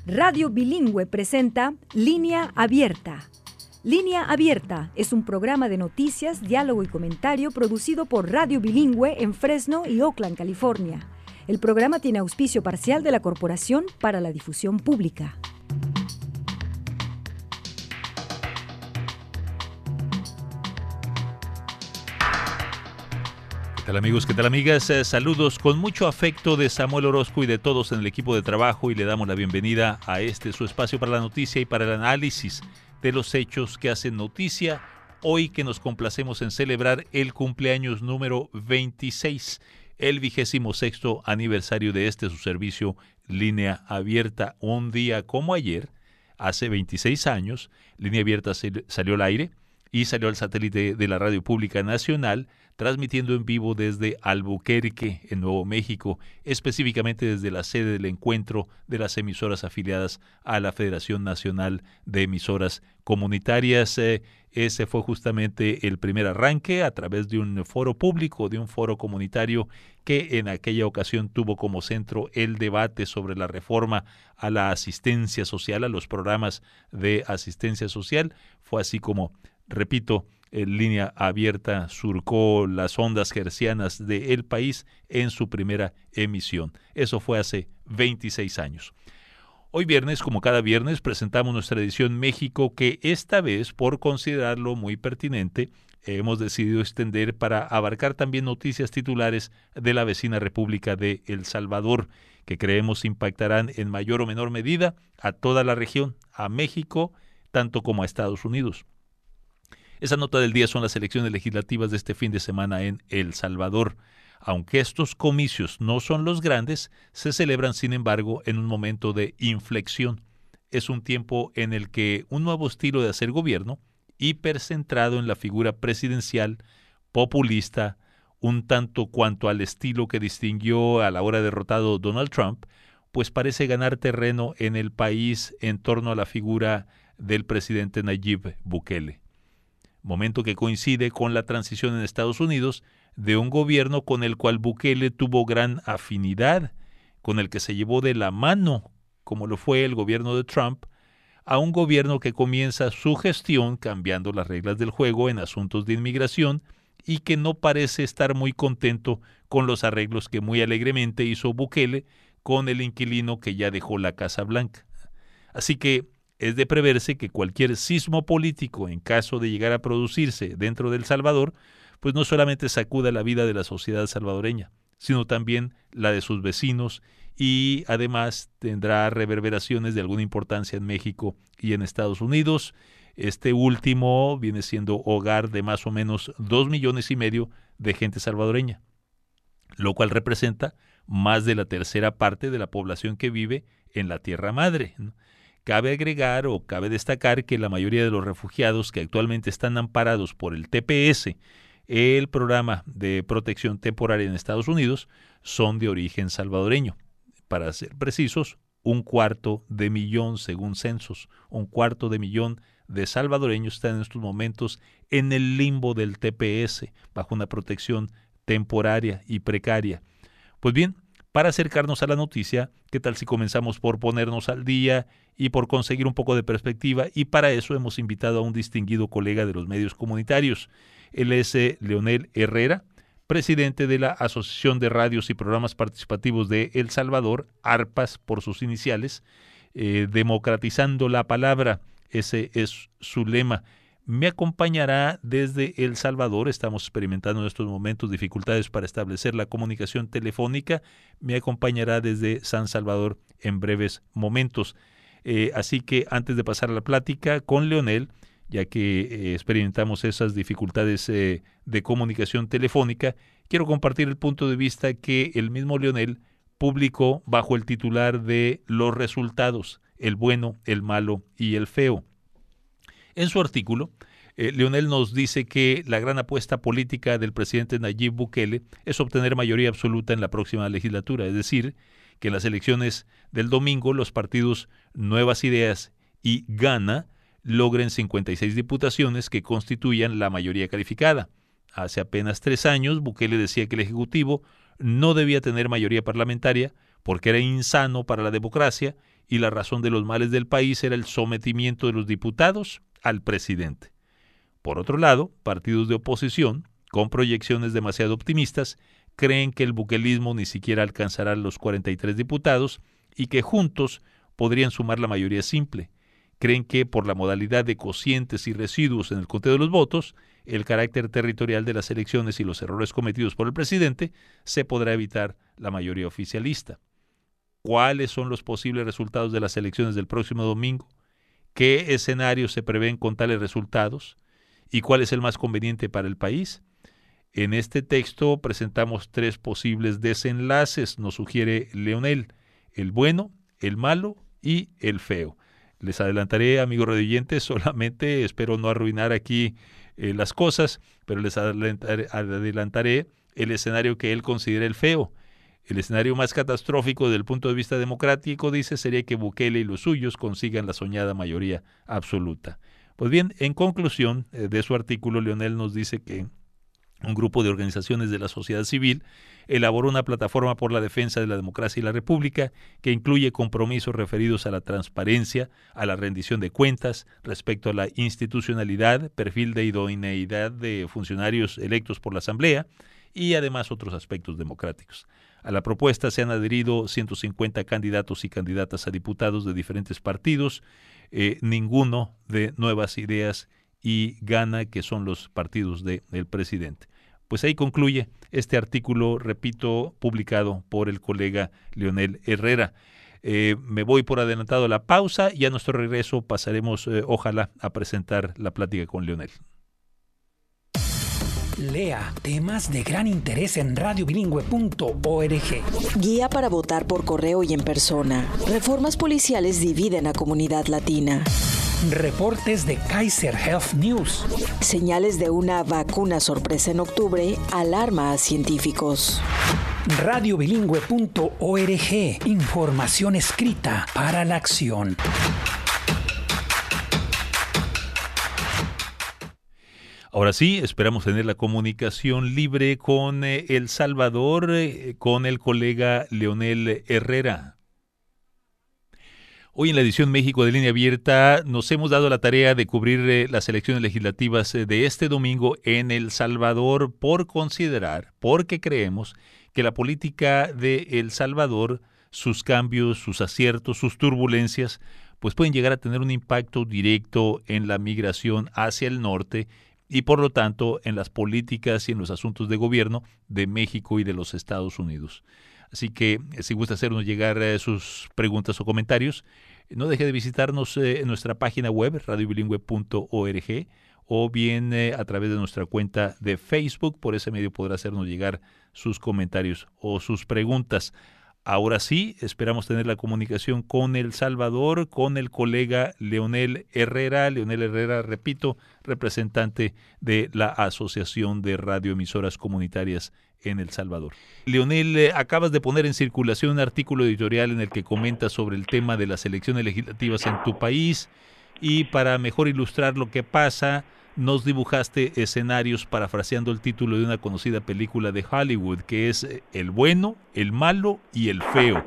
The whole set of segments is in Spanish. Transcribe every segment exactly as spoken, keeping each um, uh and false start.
Radio Bilingüe presenta Línea Abierta. Línea Abierta es un programa de noticias, diálogo y comentario producido por Radio Bilingüe en Fresno y Oakland, California. El programa tiene auspicio parcial de la Corporación para la Difusión Pública. ¿Qué tal amigos? ¿Qué tal amigas? Eh, saludos con mucho afecto de Samuel Orozco y de todos en el equipo de trabajo, y le damos la bienvenida a este su espacio para la noticia y para el análisis de los hechos que hacen noticia. Hoy que nos complacemos en celebrar el cumpleaños número veintiséis, el vigésimo sexto aniversario de este su servicio Línea Abierta. Un día como ayer, hace veintiséis años, Línea Abierta salió al aire y salió al satélite de la Radio Pública Nacional, transmitiendo en vivo desde Albuquerque, en Nuevo México, específicamente desde la sede del encuentro de las emisoras afiliadas a la Federación Nacional de Emisoras Comunitarias. Eh, ese fue justamente el primer arranque a través de un foro público, de un foro comunitario que en aquella ocasión tuvo como centro el debate sobre la reforma a la asistencia social, a los programas de asistencia social. Fue así como, repito, en Línea Abierta surcó las ondas hercianas del país en su primera emisión. Eso fue hace veintiséis años. Hoy viernes, como cada viernes, presentamos nuestra edición México, que esta vez, por considerarlo muy pertinente, hemos decidido extender para abarcar también noticias titulares de la vecina República de El Salvador, que creemos impactarán en mayor o menor medida a toda la región, a México, tanto como a Estados Unidos. Esa nota del día son las elecciones legislativas de este fin de semana en El Salvador. Aunque estos comicios no son los grandes, se celebran, sin embargo, en un momento de inflexión. Es un tiempo en el que un nuevo estilo de hacer gobierno, hipercentrado en la figura presidencial, populista, un tanto cuanto al estilo que distinguió al ahora derrotado Donald Trump, pues parece ganar terreno en el país en torno a la figura del presidente Nayib Bukele. Momento que coincide con la transición en Estados Unidos de un gobierno con el cual Bukele tuvo gran afinidad, con el que se llevó de la mano, como lo fue el gobierno de Trump, a un gobierno que comienza su gestión cambiando las reglas del juego en asuntos de inmigración y que no parece estar muy contento con los arreglos que muy alegremente hizo Bukele con el inquilino que ya dejó la Casa Blanca. Así que es de preverse que cualquier sismo político, en caso de llegar a producirse dentro de El Salvador, pues no solamente sacuda la vida de la sociedad salvadoreña, sino también la de sus vecinos, y además tendrá reverberaciones de alguna importancia en México y en Estados Unidos. Este último viene siendo hogar de más o menos dos millones y medio de gente salvadoreña, lo cual representa más de la tercera parte de la población que vive en la Tierra Madre, ¿no? Cabe agregar o cabe destacar que la mayoría de los refugiados que actualmente están amparados por el T P S, el programa de protección temporaria en Estados Unidos, son de origen salvadoreño. Para ser precisos, un cuarto de millón según censos, un cuarto de millón de salvadoreños están en estos momentos en el limbo del T P S, bajo una protección temporaria y precaria. Pues bien, para acercarnos a la noticia, ¿qué tal si comenzamos por ponernos al día y por conseguir un poco de perspectiva? Y para eso hemos invitado a un distinguido colega de los medios comunitarios. Él es eh, Leonel Herrera, presidente de la Asociación de Radios y Programas Participativos de El Salvador, ARPAS por sus iniciales, eh, democratizando la palabra, ese es su lema. Me acompañará desde El Salvador. Estamos experimentando en estos momentos dificultades para establecer la comunicación telefónica. Me acompañará desde San Salvador en breves momentos. Eh, así que antes de pasar a la plática con Leonel, ya que eh, experimentamos esas dificultades eh, de comunicación telefónica, quiero compartir el punto de vista que el mismo Leonel publicó bajo el titular de Los resultados, el bueno, el malo y el feo. En su artículo, eh, Leonel nos dice que la gran apuesta política del presidente Nayib Bukele es obtener mayoría absoluta en la próxima legislatura, es decir, que en las elecciones del domingo los partidos Nuevas Ideas y Gana logren cincuenta y seis diputaciones que constituyan la mayoría calificada. Hace apenas tres años, Bukele decía que el Ejecutivo no debía tener mayoría parlamentaria porque era insano para la democracia y la razón de los males del país era el sometimiento de los diputados al presidente. Por otro lado, partidos de oposición, con proyecciones demasiado optimistas, creen que el buquelismo ni siquiera alcanzará los cuarenta y tres diputados y que juntos podrían sumar la mayoría simple. Creen que por la modalidad de cocientes y residuos en el conteo de los votos, el carácter territorial de las elecciones y los errores cometidos por el presidente, se podrá evitar la mayoría oficialista. ¿Cuáles son los posibles resultados de las elecciones del próximo domingo? ¿Qué escenarios se prevén con tales resultados? ¿Y cuál es el más conveniente para el país? En este texto presentamos tres posibles desenlaces, nos sugiere Leonel: el bueno, el malo y el feo. Les adelantaré, amigos radioyentes, solamente espero no arruinar aquí eh, las cosas, pero les adelantaré, adelantaré el escenario que él considera el feo. El escenario más catastrófico desde el punto de vista democrático, dice, sería que Bukele y los suyos consigan la soñada mayoría absoluta. Pues bien, en conclusión eh, de su artículo, Leonel nos dice que un grupo de organizaciones de la sociedad civil elaboró una plataforma por la defensa de la democracia y la república que incluye compromisos referidos a la transparencia, a la rendición de cuentas, respecto a la institucionalidad, perfil de idoneidad de funcionarios electos por la Asamblea y además otros aspectos democráticos. A la propuesta se han adherido ciento cincuenta candidatos y candidatas a diputados de diferentes partidos, eh, ninguno de Nuevas Ideas y Gana, que son los partidos de, del presidente. Pues ahí concluye este artículo, repito, publicado por el colega Leonel Herrera. Eh, me voy por adelantado a la pausa y a nuestro regreso pasaremos, eh, ojalá, a presentar la plática con Leonel. Lea temas de gran interés en radio bilingüe punto org. Guía para votar por correo y en persona. Reformas policiales dividen a comunidad latina. Reportes de Kaiser Health News. Señales de una vacuna sorpresa en octubre alarma a científicos. radio bilingüe punto org. Información escrita para la acción. Ahora sí, esperamos tener la comunicación libre con eh, El Salvador, eh, con el colega Leonel Herrera. Hoy en la edición México de Línea Abierta nos hemos dado la tarea de cubrir eh, las elecciones legislativas eh, de este domingo en El Salvador por considerar, porque creemos que la política de El Salvador, sus cambios, sus aciertos, sus turbulencias, pues pueden llegar a tener un impacto directo en la migración hacia el norte y por lo tanto en las políticas y en los asuntos de gobierno de México y de los Estados Unidos. Así que si gusta hacernos llegar eh, sus preguntas o comentarios, no deje de visitarnos eh, en nuestra página web radio bilingüe punto org o bien eh, a través de nuestra cuenta de Facebook. Por ese medio podrá hacernos llegar sus comentarios o sus preguntas. Ahora sí, esperamos tener la comunicación con El Salvador, con el colega Leonel Herrera. Leonel Herrera, repito, representante de la Asociación de Radioemisoras Comunitarias en El Salvador. Leonel, eh, acabas de poner en circulación un artículo editorial en el que comentas sobre el tema de las elecciones legislativas en tu país y para mejor ilustrar lo que pasa, nos dibujaste escenarios parafraseando el título de una conocida película de Hollywood, que es El bueno, el malo y el feo.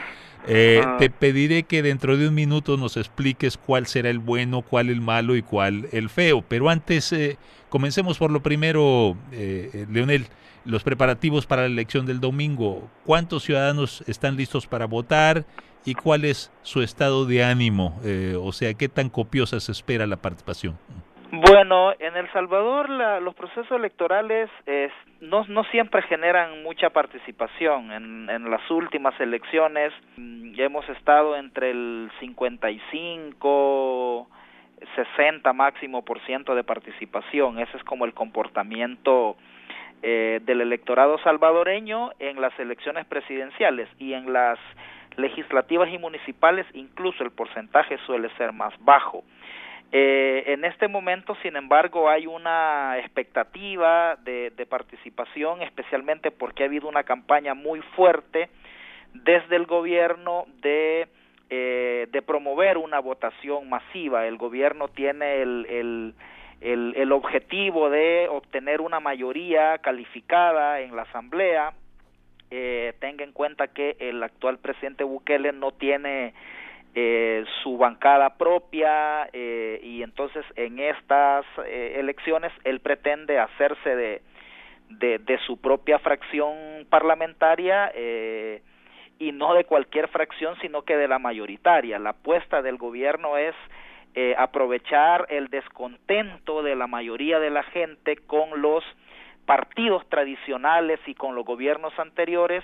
Eh, uh, te pediré que dentro de un minuto nos expliques cuál será el bueno, cuál el malo y cuál el feo. Pero antes, eh, comencemos por lo primero, eh, Leonel, los preparativos para la elección del domingo. ¿Cuántos ciudadanos están listos para votar y cuál es su estado de ánimo? Eh, o sea, ¿qué tan copiosa se espera la participación? Bueno, en El Salvador la, los procesos electorales eh, no, no siempre generan mucha participación. En, en las últimas elecciones mmm, hemos estado entre el cincuenta y cinco, sesenta máximo por ciento de participación. Ese es como el comportamiento eh, del electorado salvadoreño en las elecciones presidenciales, y en las legislativas y municipales incluso el porcentaje suele ser más bajo. Eh, en este momento, sin embargo, hay una expectativa de, de participación, especialmente porque ha habido una campaña muy fuerte desde el gobierno de, eh, de promover una votación masiva. El gobierno tiene el, el, el, el objetivo de obtener una mayoría calificada en la Asamblea. Eh, tenga en cuenta que el actual presidente Bukele no tiene eh, su bancada propia, eh, y entonces en estas eh, elecciones él pretende hacerse de, de, de su propia fracción parlamentaria, eh, y no de cualquier fracción, sino que de la mayoritaria. La apuesta del gobierno es eh, aprovechar el descontento de la mayoría de la gente con los partidos tradicionales y con los gobiernos anteriores,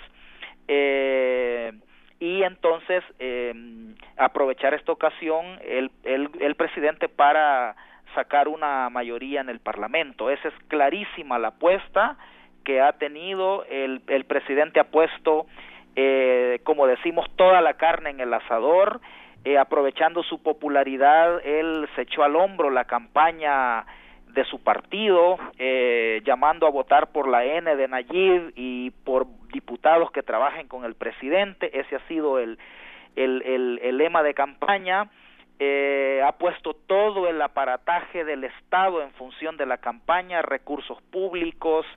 eh, y entonces eh, aprovechar esta ocasión el, el, el presidente para sacar una mayoría en el Parlamento. Esa es clarísima la apuesta que ha tenido. El, el presidente ha puesto, eh, como decimos, toda la carne en el asador. Eh, aprovechando su popularidad, él se echó al hombro la campaña de su partido, eh, llamando a votar por la N de Nayib y por diputados que trabajen con el presidente. Ese ha sido el, el, el, el lema de campaña. Eh, ha puesto todo el aparataje del Estado en función de la campaña, recursos públicos,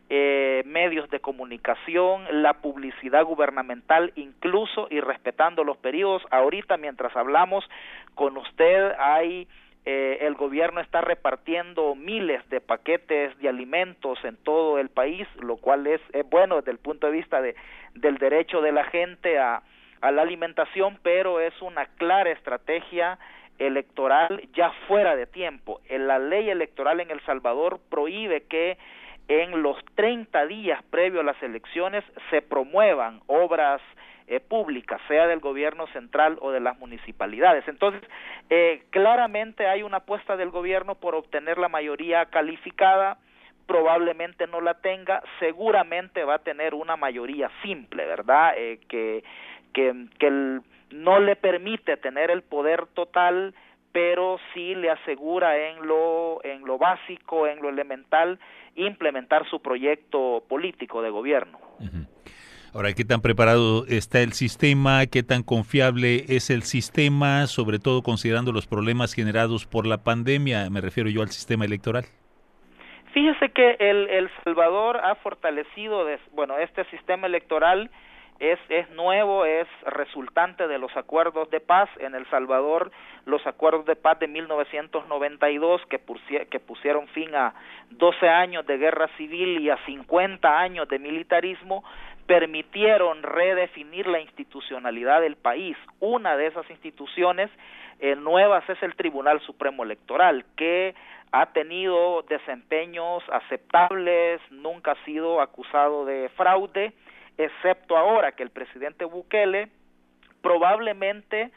Eh, medios de comunicación, la publicidad gubernamental, incluso y respetando los periodos. Ahorita, mientras hablamos con usted, hay eh, el gobierno está repartiendo miles de paquetes de alimentos en todo el país, lo cual es, es bueno desde el punto de vista de, del derecho de la gente a, a la alimentación, pero es una clara estrategia electoral ya fuera de tiempo. En la ley electoral en El Salvador prohíbe que en los treinta días previos a las elecciones se promuevan obras eh, públicas, sea del gobierno central o de las municipalidades. Entonces, eh, claramente hay una apuesta del gobierno por obtener la mayoría calificada. Probablemente no la tenga, seguramente va a tener una mayoría simple, ¿verdad? Eh, que, que, que el, no le permite tener el poder total, pero sí le asegura en lo, en lo básico, en lo elemental, implementar su proyecto político de gobierno. Uh-huh. Ahora, ¿qué tan preparado está el sistema? ¿Qué tan confiable es el sistema? Sobre todo considerando los problemas generados por la pandemia, me refiero yo al sistema electoral. Fíjese que el, el Salvador ha fortalecido, de, bueno, este sistema electoral es, es nuevo, es resultante de los acuerdos de paz. En El Salvador, los acuerdos de paz de mil novecientos noventa y dos que, pusie, que pusieron fin a doce años de guerra civil y a cincuenta años de militarismo, permitieron redefinir la institucionalidad del país. Una de esas instituciones eh, nuevas es el Tribunal Supremo Electoral, que ha tenido desempeños aceptables, nunca ha sido acusado de fraude, excepto ahora que el presidente Bukele, probablemente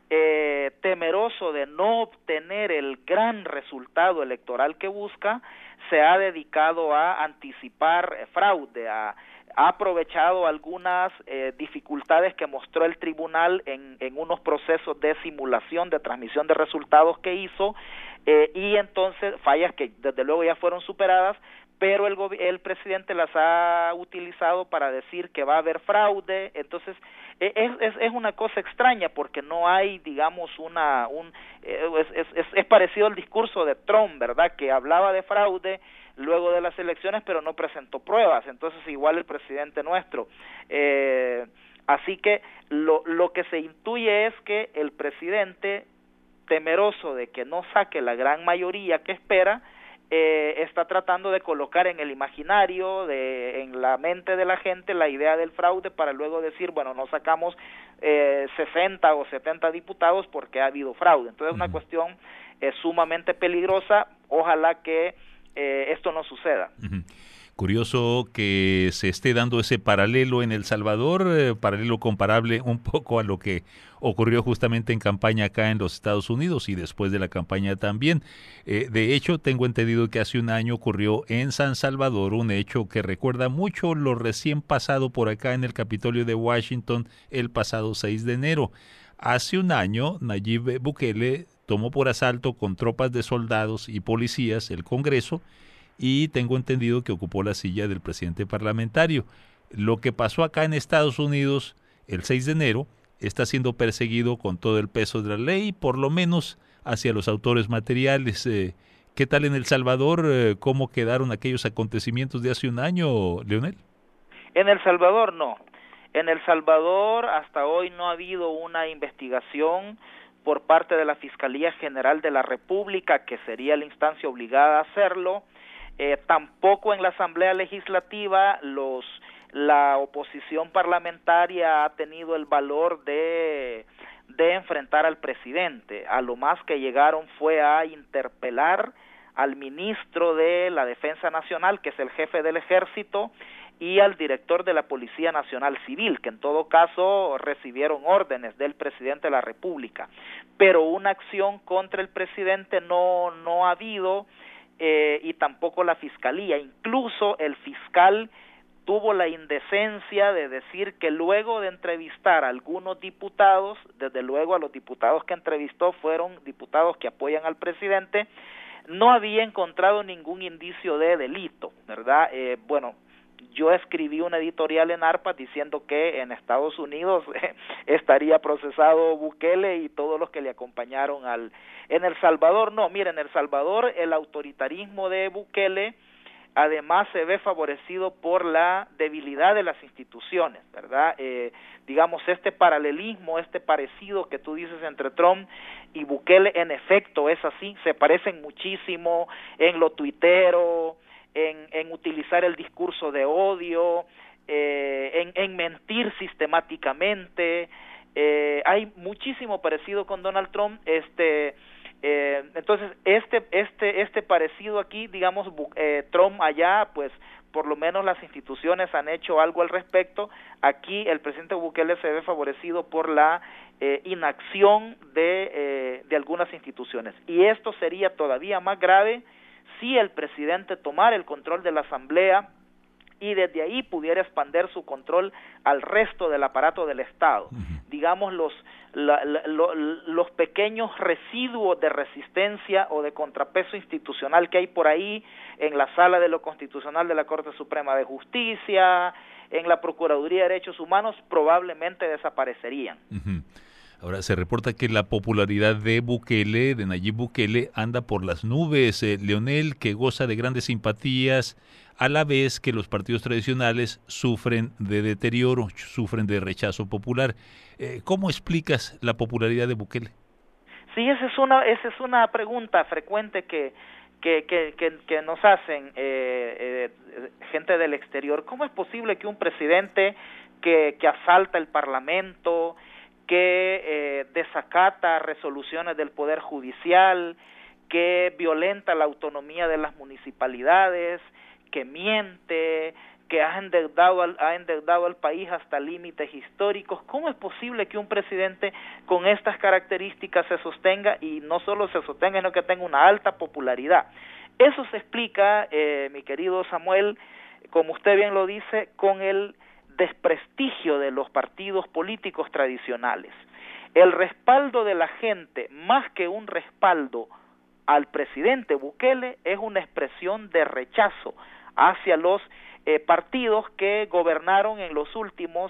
eh, temeroso de no obtener el gran resultado electoral que busca, se ha dedicado a anticipar eh, fraude, a, ha aprovechado algunas eh, dificultades que mostró el tribunal en, en unos procesos de simulación de transmisión de resultados que hizo, eh, y entonces fallas que desde luego ya fueron superadas, pero el, el presidente las ha utilizado para decir que va a haber fraude. Entonces es, es, es una cosa extraña porque no hay, digamos, una un es, es, es, es parecido al discurso de Trump, ¿verdad?, que hablaba de fraude luego de las elecciones pero no presentó pruebas. Entonces igual el presidente nuestro. Eh, así que lo, lo que se intuye es que el presidente, temeroso de que no saque la gran mayoría que espera, Eh, está tratando de colocar en el imaginario, de, en la mente de la gente, la idea del fraude para luego decir, bueno, no sacamos eh, sesenta o setenta diputados porque ha habido fraude. Entonces es una cuestión eh, sumamente peligrosa. Ojalá que eh, esto no suceda. Uh-huh. Curioso que se esté dando ese paralelo en El Salvador, eh, paralelo comparable un poco a lo que ocurrió justamente en campaña acá en los Estados Unidos y después de la campaña también. Eh, de hecho, tengo entendido que hace un año ocurrió en San Salvador un hecho que recuerda mucho lo recién pasado por acá en el Capitolio de Washington el pasado seis de enero. Hace un año, Nayib Bukele tomó por asalto con tropas de soldados y policías el Congreso, y tengo entendido que ocupó la silla del presidente parlamentario. Lo que pasó acá en Estados Unidos el seis de enero está siendo perseguido con todo el peso de la ley, por lo menos hacia los autores materiales. Eh, ¿Qué tal en El Salvador? Eh, ¿Cómo quedaron aquellos acontecimientos de hace un año, Leonel? En El Salvador no. En El Salvador hasta hoy no ha habido una investigación por parte de la Fiscalía General de la República, que sería la instancia obligada a hacerlo. Eh, tampoco en la Asamblea Legislativa los la oposición parlamentaria ha tenido el valor de, de enfrentar al presidente. A lo más que llegaron fue a interpelar al ministro de la Defensa Nacional, que es el jefe del Ejército, y al director de la Policía Nacional Civil, que en todo caso recibieron órdenes del presidente de la República. Pero una acción contra el presidente no, no ha habido, eh, y tampoco la Fiscalía. Incluso el fiscal tuvo la indecencia de decir que luego de entrevistar a algunos diputados, desde luego a los diputados que entrevistó fueron diputados que apoyan al presidente, no había encontrado ningún indicio de delito, ¿verdad? Eh, bueno, yo escribí una editorial en ARPA diciendo que en Estados Unidos eh, estaría procesado Bukele y todos los que le acompañaron al... En El Salvador no, miren, en El Salvador el autoritarismo de Bukele además se ve favorecido por la debilidad de las instituciones, ¿verdad? Eh, digamos, este paralelismo, este parecido que tú dices entre Trump y Bukele, en efecto es así, se parecen muchísimo en lo tuitero, en, en utilizar el discurso de odio, eh, en, en mentir sistemáticamente, eh, hay muchísimo parecido con Donald Trump, este... Eh, entonces este este este parecido aquí, digamos, eh, Trump allá, pues por lo menos las instituciones han hecho algo al respecto. Aquí el presidente Bukele se ve favorecido por la eh, inacción de eh, de algunas instituciones, y esto sería todavía más grave si el presidente tomara el control de la Asamblea y desde ahí pudiera expandir su control al resto del aparato del Estado. Uh-huh. Digamos, los la, la, lo, los pequeños residuos de resistencia o de contrapeso institucional que hay por ahí en la Sala de lo Constitucional de la Corte Suprema de Justicia, en la Procuraduría de Derechos Humanos, probablemente desaparecerían. Uh-huh. Ahora, se reporta que la popularidad de Bukele, de Nayib Bukele, anda por las nubes. Eh, Leonel, que goza de grandes simpatías, a la vez que los partidos tradicionales sufren de deterioro, sufren de rechazo popular. Eh, ¿Cómo explicas la popularidad de Bukele? Sí, esa es una, esa es una pregunta frecuente que, que, que, que, que nos hacen eh, eh, gente del exterior. ¿Cómo es posible que un presidente que, que asalta el Parlamento, que eh, desacata resoluciones del Poder Judicial, que violenta la autonomía de las municipalidades, que miente, que ha endeudado al, ha endeudado al país hasta límites históricos? ¿Cómo es posible que un presidente con estas características se sostenga, y no solo se sostenga, sino que tenga una alta popularidad? Eso se explica, eh, mi querido Samuel, como usted bien lo dice, con el desprestigio de los partidos políticos tradicionales. El respaldo de la gente, más que un respaldo al presidente Bukele, es una expresión de rechazo hacia los eh, partidos que gobernaron en los últimos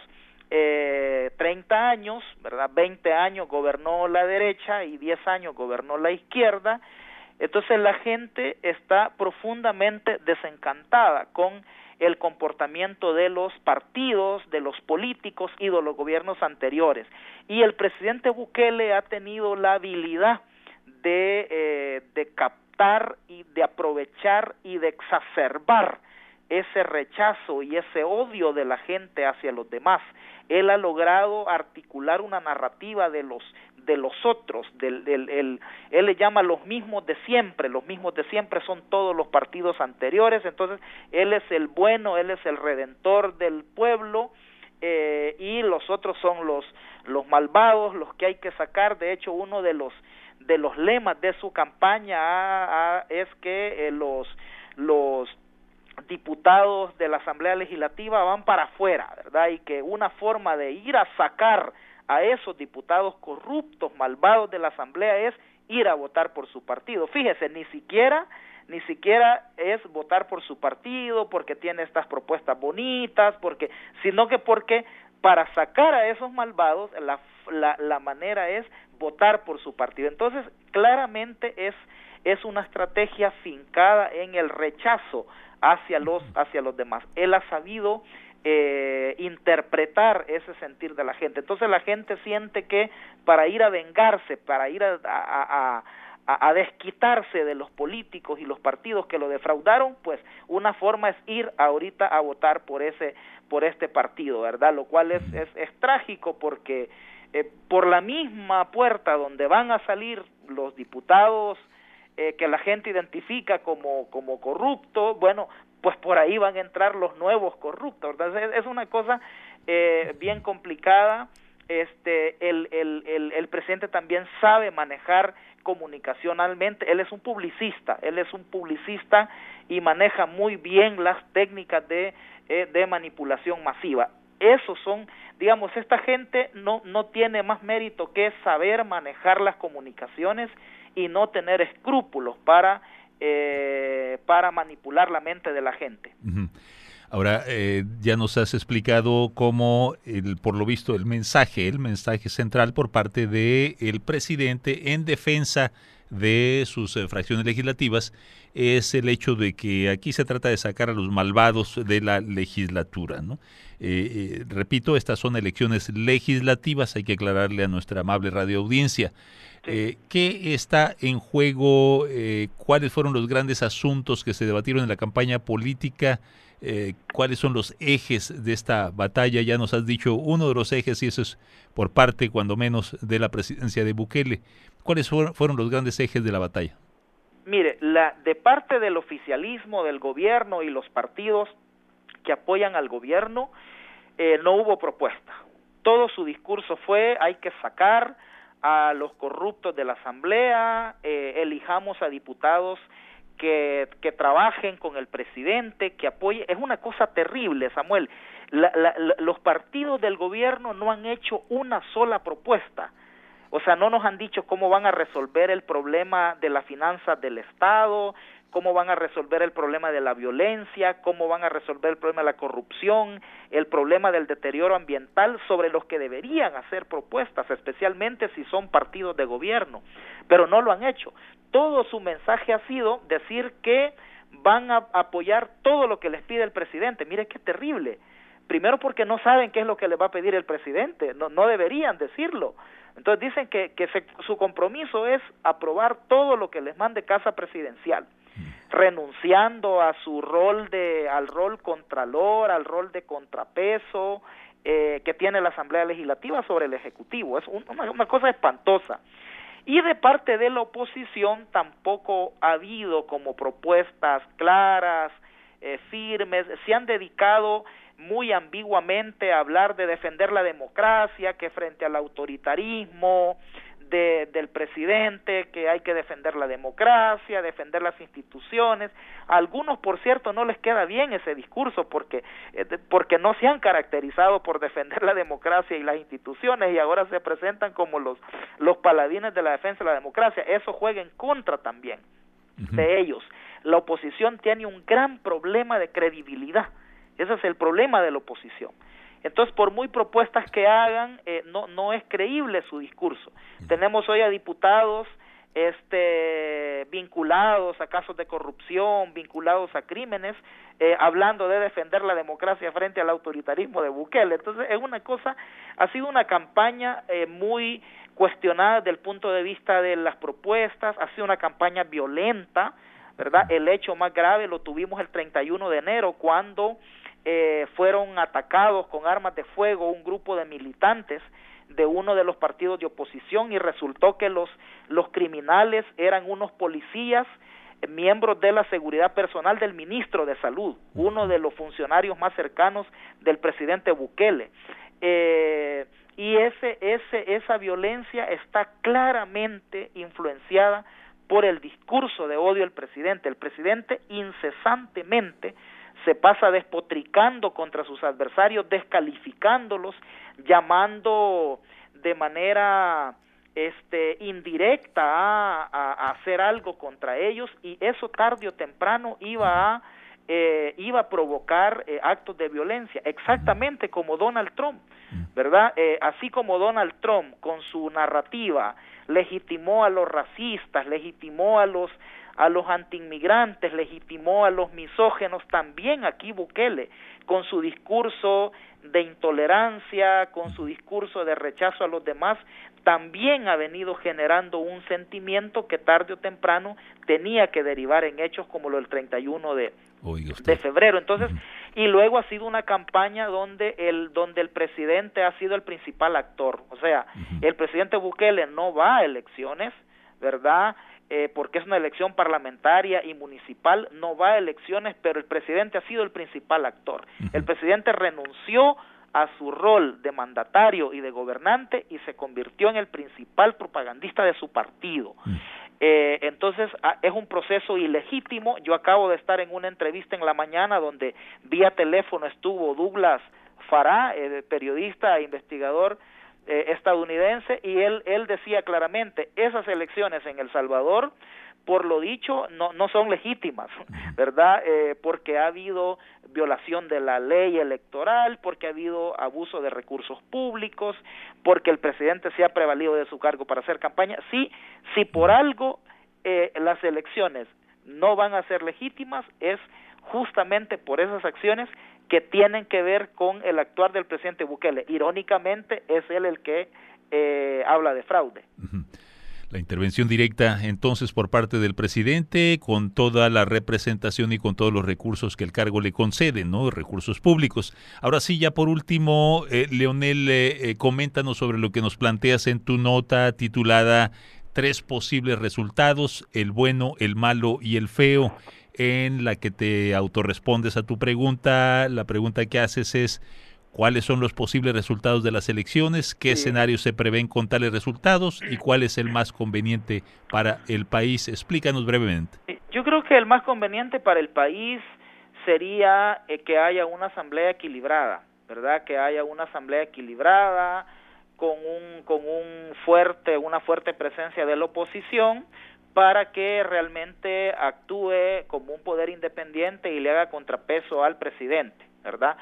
eh, treinta años, ¿verdad? veinte años gobernó la derecha y diez años gobernó la izquierda. Entonces la gente está profundamente desencantada con el comportamiento de los partidos, de los políticos y de los gobiernos anteriores. Y el presidente Bukele ha tenido la habilidad de, eh, de captar y de aprovechar y de exacerbar ese rechazo y ese odio de la gente hacia los demás. Él ha logrado articular una narrativa de los de los otros, del, del, el, él le llama los mismos de siempre, los mismos de siempre son todos los partidos anteriores. Entonces él es el bueno, él es el redentor del pueblo, eh, y los otros son los, los malvados, los que hay que sacar. De hecho, uno de los de los lemas de su campaña a, a, es que eh, los los diputados de la Asamblea Legislativa van para afuera, ¿verdad? Y que una forma de ir a sacar a esos diputados corruptos, malvados de la Asamblea, es ir a votar por su partido. Fíjese, ni siquiera ni siquiera es votar por su partido porque tiene estas propuestas bonitas, porque sino que porque para sacar a esos malvados la la, la manera es votar por su partido. Entonces, claramente es es una estrategia fincada en el rechazo hacia los hacia los demás. Él ha sabido eh, interpretar ese sentir de la gente. Entonces la gente siente que para ir a vengarse, para ir a, a, a A, a desquitarse de los políticos y los partidos que lo defraudaron, pues una forma es ir ahorita a votar por ese por este partido, ¿verdad? Lo cual es es, es trágico porque eh, por la misma puerta donde van a salir los diputados eh, que la gente identifica como como corruptos, bueno, pues por ahí van a entrar los nuevos corruptos, ¿verdad? Es, es una cosa eh, bien complicada. Este el, el el el presidente también sabe manejar comunicacionalmente, él es un publicista, él es un publicista y maneja muy bien las técnicas de eh, de manipulación masiva. Esos son, digamos, esta gente no no tiene más mérito que saber manejar las comunicaciones y no tener escrúpulos para eh, para manipular la mente de la gente. Uh-huh. Ahora, eh, ya nos has explicado cómo, el, por lo visto, el mensaje, el mensaje central por parte del presidente en defensa de sus eh, fracciones legislativas es el hecho de que aquí se trata de sacar a los malvados de la legislatura, ¿no? Eh, eh, repito, estas son elecciones legislativas, hay que aclararle a nuestra amable radioaudiencia. Eh, ¿Qué está en juego? Eh, ¿Cuáles fueron los grandes asuntos que se debatieron en la campaña política? Eh, ¿Cuáles son los ejes de esta batalla? Ya nos has dicho uno de los ejes y eso es por parte, cuando menos, de la presidencia de Bukele. ¿Cuáles fueron, fueron los grandes ejes de la batalla? Mire, la, de parte del oficialismo, del gobierno y los partidos que apoyan al gobierno, eh, no hubo propuesta. Todo su discurso fue: hay que sacar a los corruptos de la asamblea, eh, elijamos a diputados que, que trabajen con el presidente, que apoyen. Es una cosa terrible, Samuel. La, la, la, los partidos del gobierno no han hecho una sola propuesta. O sea, no nos han dicho cómo van a resolver el problema de las finanzas del Estado, cómo van a resolver el problema de la violencia, cómo van a resolver el problema de la corrupción, el problema del deterioro ambiental, sobre los que deberían hacer propuestas, especialmente si son partidos de gobierno, pero no lo han hecho. Todo su mensaje ha sido decir que van a apoyar todo lo que les pide el presidente. Mire qué terrible. Primero porque no saben qué es lo que les va a pedir el presidente, no, no deberían decirlo. Entonces dicen que, que se, su compromiso es aprobar todo lo que les mande Casa Presidencial, renunciando a su rol de, al rol contralor, al rol de contrapeso eh, que tiene la Asamblea Legislativa sobre el Ejecutivo. Es un, una, una cosa espantosa. Y de parte de la oposición tampoco ha habido como propuestas claras, eh, firmes. Se han dedicado muy ambiguamente a hablar de defender la democracia, que frente al autoritarismo de, del presidente, que hay que defender la democracia, defender las instituciones. A algunos, por cierto, no les queda bien ese discurso porque, eh, porque no se han caracterizado por defender la democracia y las instituciones y ahora se presentan como los, los paladines de la defensa de la democracia. Eso juega en contra también uh-huh. de ellos. La oposición tiene un gran problema de credibilidad. Ese es el problema de la oposición. Entonces, por muy propuestas que hagan, eh, no no es creíble su discurso. Tenemos hoy a diputados este vinculados a casos de corrupción, vinculados a crímenes, eh, hablando de defender la democracia frente al autoritarismo de Bukele. Entonces, es una cosa, ha sido una campaña eh, muy cuestionada desde el punto de vista de las propuestas, ha sido una campaña violenta, ¿verdad? El hecho más grave lo tuvimos el treinta y uno de enero, cuando eh, fueron atacados con armas de fuego un grupo de militantes de uno de los partidos de oposición y resultó que los, los criminales eran unos policías, eh, miembros de la seguridad personal del ministro de Salud, uno de los funcionarios más cercanos del presidente Bukele. Eh, y ese, ese, esa violencia está claramente influenciada por el discurso de odio del presidente. El presidente incesantemente se pasa despotricando contra sus adversarios, descalificándolos, llamando de manera este indirecta a, a, a hacer algo contra ellos, y eso tarde o temprano iba a eh, iba a provocar eh, actos de violencia, exactamente como Donald Trump, ¿verdad? Eh, así como Donald Trump con su narrativa legitimó a los racistas, legitimó a los a los antiinmigrantes, legitimó a los misógenos, también aquí Bukele, con su discurso de intolerancia, con su discurso de rechazo a los demás, también ha venido generando un sentimiento que tarde o temprano tenía que derivar en hechos como lo del treinta y uno de, de febrero. Entonces, uh-huh. y luego ha sido una campaña donde el donde el presidente ha sido el principal actor. O sea, uh-huh. el presidente Bukele no va a elecciones, ¿verdad?, Eh, porque es una elección parlamentaria y municipal, no va a elecciones, pero el presidente ha sido el principal actor. Uh-huh. El presidente renunció a su rol de mandatario y de gobernante y se convirtió en el principal propagandista de su partido. Uh-huh. Eh, entonces, a, es un proceso ilegítimo. Yo acabo de estar en una entrevista en la mañana donde vía teléfono estuvo Douglas Farah, eh, periodista e investigador Eh, estadounidense, y él él decía claramente, esas elecciones en El Salvador, por lo dicho, no no son legítimas, ¿verdad? Eh, porque ha habido violación de la ley electoral, porque ha habido abuso de recursos públicos, porque el presidente se ha prevalido de su cargo para hacer campaña. Sí, si por algo eh, las elecciones no van a ser legítimas, es justamente por esas acciones que tienen que ver con el actuar del presidente Bukele. Irónicamente, es él el que eh, habla de fraude. La intervención directa, entonces, por parte del presidente, con toda la representación y con todos los recursos que el cargo le concede, ¿no? Recursos públicos. Ahora sí, ya por último, eh, Leonel, eh, eh, coméntanos sobre lo que nos planteas en tu nota titulada Tres posibles resultados, el bueno, el malo y el feo, en la que te autorrespondes a tu pregunta. La pregunta que haces es: ¿cuáles son los posibles resultados de las elecciones? ¿Qué sí. escenarios se prevén con tales resultados? ¿Y cuál es el más conveniente para el país? Explícanos brevemente. Yo creo que el más conveniente para el país sería eh, que haya una asamblea equilibrada, ¿verdad? Que haya una asamblea equilibrada con un con un fuerte una fuerte presencia de la oposición, para que realmente actúe como un poder independiente y le haga contrapeso al presidente, ¿verdad?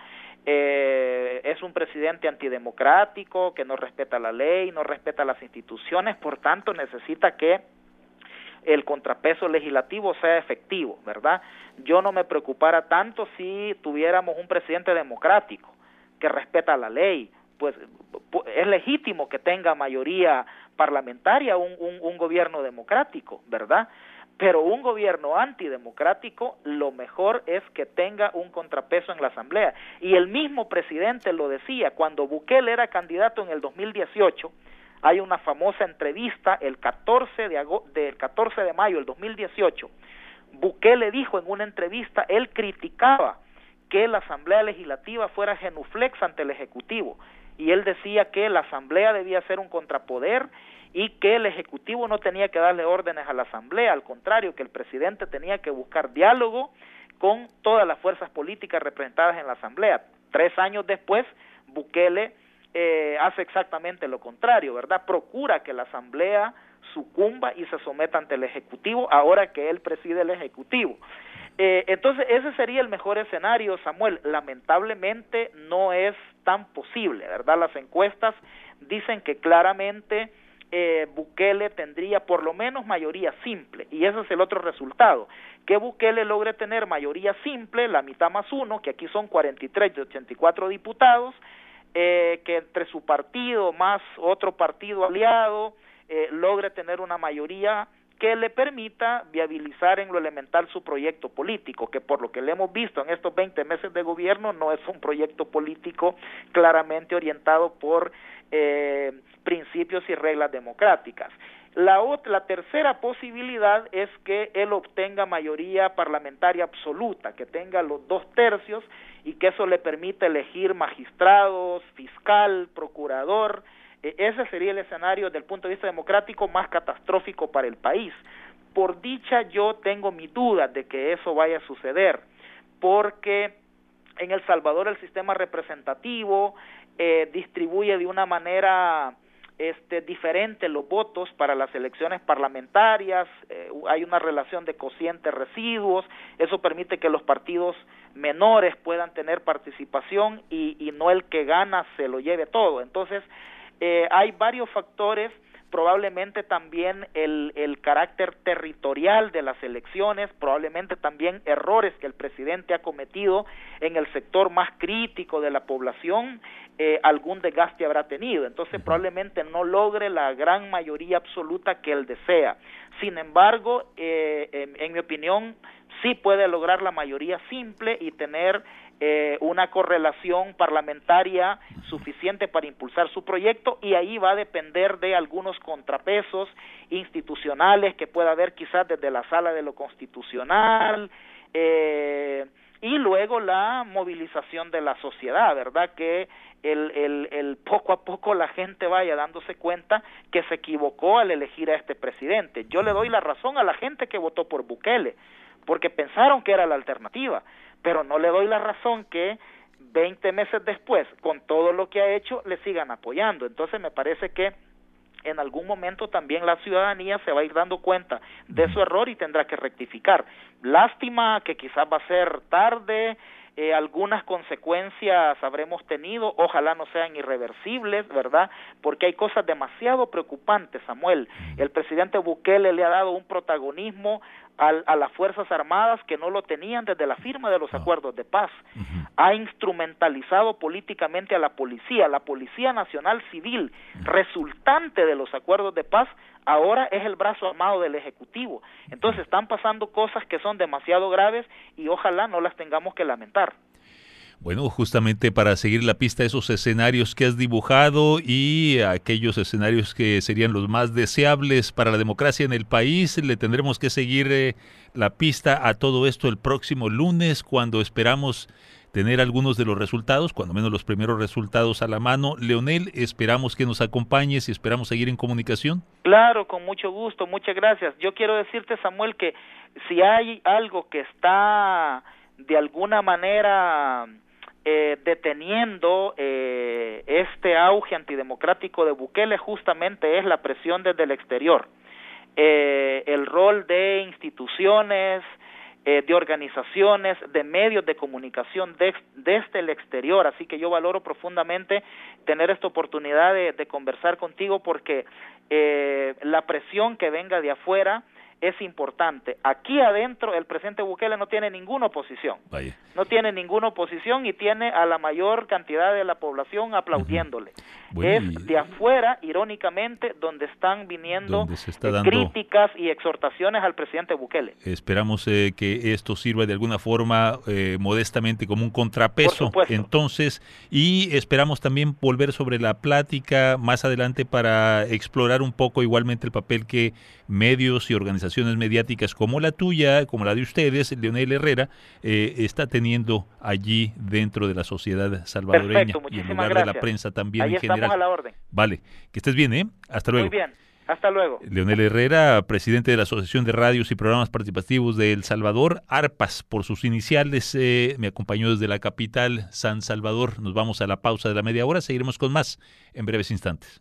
Eh, es un presidente antidemocrático, que no respeta la ley, no respeta las instituciones, por tanto necesita que el contrapeso legislativo sea efectivo, ¿verdad? Yo no me preocupara tanto si tuviéramos un presidente democrático que respeta la ley. Pues es legítimo que tenga mayoría parlamentaria un, un, un gobierno democrático, ¿verdad? Pero un gobierno antidemocrático, lo mejor es que tenga un contrapeso en la asamblea. Y el mismo presidente lo decía, cuando Bukele era candidato en el dos mil dieciocho, hay una famosa entrevista el catorce de agosto, del catorce de mayo del dos mil dieciocho, Bukele dijo en una entrevista, él criticaba que la asamblea legislativa fuera genuflex ante el ejecutivo, y él decía que la asamblea debía ser un contrapoder y que el ejecutivo no tenía que darle órdenes a la asamblea, al contrario, que el presidente tenía que buscar diálogo con todas las fuerzas políticas representadas en la asamblea. Tres años después, Bukele eh, hace exactamente lo contrario, ¿verdad? Procura que la asamblea sucumba y se someta ante el ejecutivo, ahora que él preside el ejecutivo. Eh, entonces ese sería el mejor escenario, Samuel. Lamentablemente no es tan posible, ¿verdad? Las encuestas dicen que claramente eh, Bukele tendría por lo menos mayoría simple, y ese es el otro resultado, que Bukele logre tener mayoría simple, la mitad más uno, que aquí son cuarenta y tres de ochenta y cuatro diputados, eh, que entre su partido más otro partido aliado eh, logre tener una mayoría que le permita viabilizar en lo elemental su proyecto político, que por lo que le hemos visto en estos veinte meses de gobierno no es un proyecto político claramente orientado por eh, principios y reglas democráticas. La otra, la tercera posibilidad es que él obtenga mayoría parlamentaria absoluta, que tenga los dos tercios y que eso le permita elegir magistrados, fiscal, procurador. Ese sería el escenario desde el punto de vista democrático más catastrófico para el país. Por dicha, yo tengo mis dudas de que eso vaya a suceder, porque en El Salvador el sistema representativo eh, distribuye de una manera este, diferente los votos para las elecciones parlamentarias, eh, hay una relación de cocientes residuos, eso permite que los partidos menores puedan tener participación y, y no el que gana se lo lleve todo. Entonces, Eh, hay varios factores probablemente también el, el carácter territorial de las elecciones, probablemente también errores que el presidente ha cometido en el sector más crítico de la población, eh, algún desgaste habrá tenido, entonces probablemente no logre la gran mayoría absoluta que él desea. Sin embargo, eh, en, en mi opinión, sí puede lograr la mayoría simple y tener eh, una correlación parlamentaria suficiente para impulsar su proyecto, y ahí va a depender de algunos contrapesos institucionales que pueda haber quizás desde la Sala de lo Constitucional, eh, y luego la movilización de la sociedad, ¿verdad? Que el, el, el poco a poco la gente vaya dándose cuenta que se equivocó al elegir a este presidente. Yo le doy la razón a la gente que votó por Bukele, porque pensaron que era la alternativa, pero no le doy la razón que veinte meses después, con todo lo que ha hecho, le sigan apoyando. Entonces me parece que en algún momento también la ciudadanía se va a ir dando cuenta de su error y tendrá que rectificar. Lástima que quizás va a ser tarde, eh, algunas consecuencias habremos tenido, ojalá no sean irreversibles, ¿verdad? Porque hay cosas demasiado preocupantes, Samuel. El presidente Bukele le ha dado un protagonismo al, a las Fuerzas Armadas que no lo tenían desde la firma de los acuerdos de paz. Ha instrumentalizado políticamente a la policía, la Policía Nacional Civil, resultante de los acuerdos de paz, ahora es el brazo armado del Ejecutivo. Entonces están pasando cosas que son demasiado graves y ojalá no las tengamos que lamentar. Bueno, justamente para seguir la pista de esos escenarios que has dibujado y aquellos escenarios que serían los más deseables para la democracia en el país, le tendremos que seguir eh, la pista a todo esto el próximo lunes, cuando esperamos tener algunos de los resultados, cuando menos los primeros resultados a la mano. Leonel, esperamos que nos acompañes y esperamos seguir en comunicación. Claro, con mucho gusto, muchas gracias. Yo quiero decirte, Samuel, que si hay algo que está de alguna manera eh, deteniendo eh, este auge antidemocrático de Bukele, justamente es la presión desde el exterior. Eh, el rol de instituciones, Eh, de organizaciones, de medios de comunicación de, desde el exterior, así que yo valoro profundamente tener esta oportunidad de, de conversar contigo, porque eh, la presión que venga de afuera es importante. Aquí adentro el presidente Bukele no tiene ninguna oposición, Vaya. no tiene ninguna oposición y tiene a la mayor cantidad de la población aplaudiéndole. Uh-huh. Bueno, es de afuera, irónicamente, donde están viniendo está dando... críticas y exhortaciones al presidente Bukele. Esperamos eh, que esto sirva de alguna forma eh, modestamente como un contrapeso, entonces, y esperamos también volver sobre la plática más adelante para explorar un poco igualmente el papel que medios y organizaciones mediáticas como la tuya, como la de ustedes, Leonel Herrera, eh, está teniendo allí dentro de la sociedad salvadoreña. Perfecto, y en lugar gracias. de la prensa también Ahí en general. Estamos a la orden. Vale, que estés bien, ¿eh? Hasta luego. Muy bien, hasta luego. Leonel Herrera, presidente de la Asociación de Radios y Programas Participativos de El Salvador, ARPAS por sus iniciales, eh, me acompañó desde la capital, San Salvador. Nos vamos a la pausa de la media hora, seguiremos con más en breves instantes.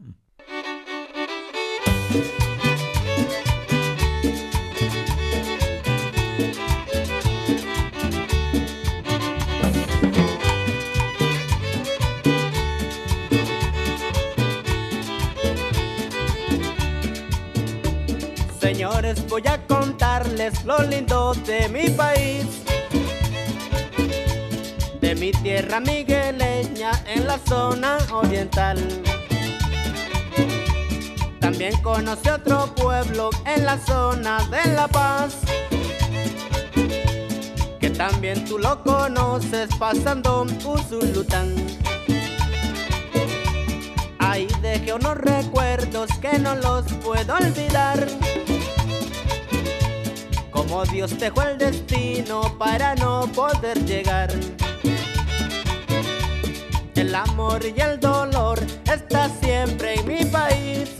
Señores, voy a contarles lo lindo de mi país, de mi tierra migueleña en la zona oriental. También conocí otro pueblo en la zona de La Paz, que también tú lo conoces, pasando Usulután. Ahí dejé unos recuerdos que no los puedo olvidar, como Dios dejó el destino para no poder llegar. El amor y el dolor está siempre en mi país,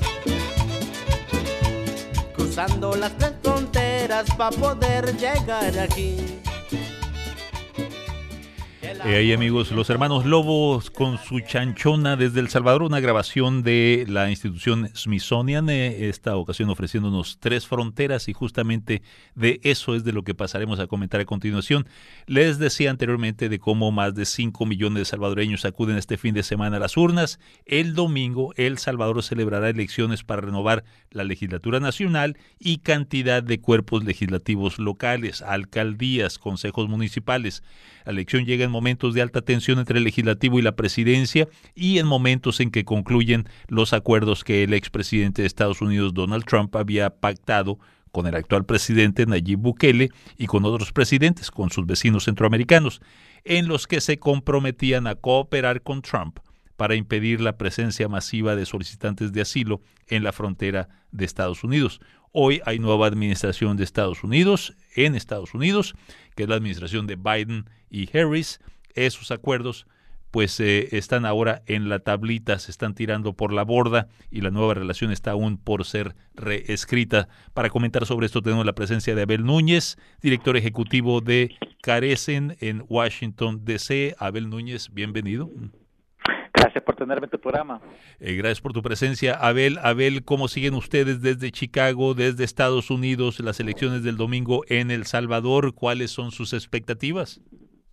cruzando las tres fronteras para poder llegar aquí. Eh, ahí amigos, los hermanos Lobos con su chanchona desde El Salvador, una grabación de la institución Smithsonian, eh, esta ocasión ofreciéndonos tres fronteras, y justamente de eso es de lo que pasaremos a comentar a continuación. Les decía anteriormente de cómo más de cinco millones de salvadoreños acuden este fin de semana a las urnas. El domingo El Salvador celebrará elecciones para renovar la legislatura nacional y cantidad de cuerpos legislativos locales, alcaldías, consejos municipales. La elección llega en momentos de alta tensión entre el legislativo y la presidencia, y en momentos en que concluyen los acuerdos que el expresidente de Estados Unidos, Donald Trump, había pactado con el actual presidente Nayib Bukele y con otros presidentes, con sus vecinos centroamericanos, en los que se comprometían a cooperar con Trump para impedir la presencia masiva de solicitantes de asilo en la frontera de Estados Unidos. Hoy hay nueva administración de Estados Unidos, en Estados Unidos, que es la administración de Biden y Harris. Esos acuerdos pues eh, están ahora en la tablita, se están tirando por la borda, y la nueva relación está aún por ser reescrita. Para comentar sobre esto tenemos la presencia de Abel Núñez, director ejecutivo de Carecen en Washington, D C Abel Núñez, bienvenido. Gracias por tenerme en tu programa. Eh, gracias por tu presencia. Abel, Abel, ¿cómo siguen ustedes desde Chicago, desde Estados Unidos, las elecciones del domingo en El Salvador? ¿Cuáles son sus expectativas?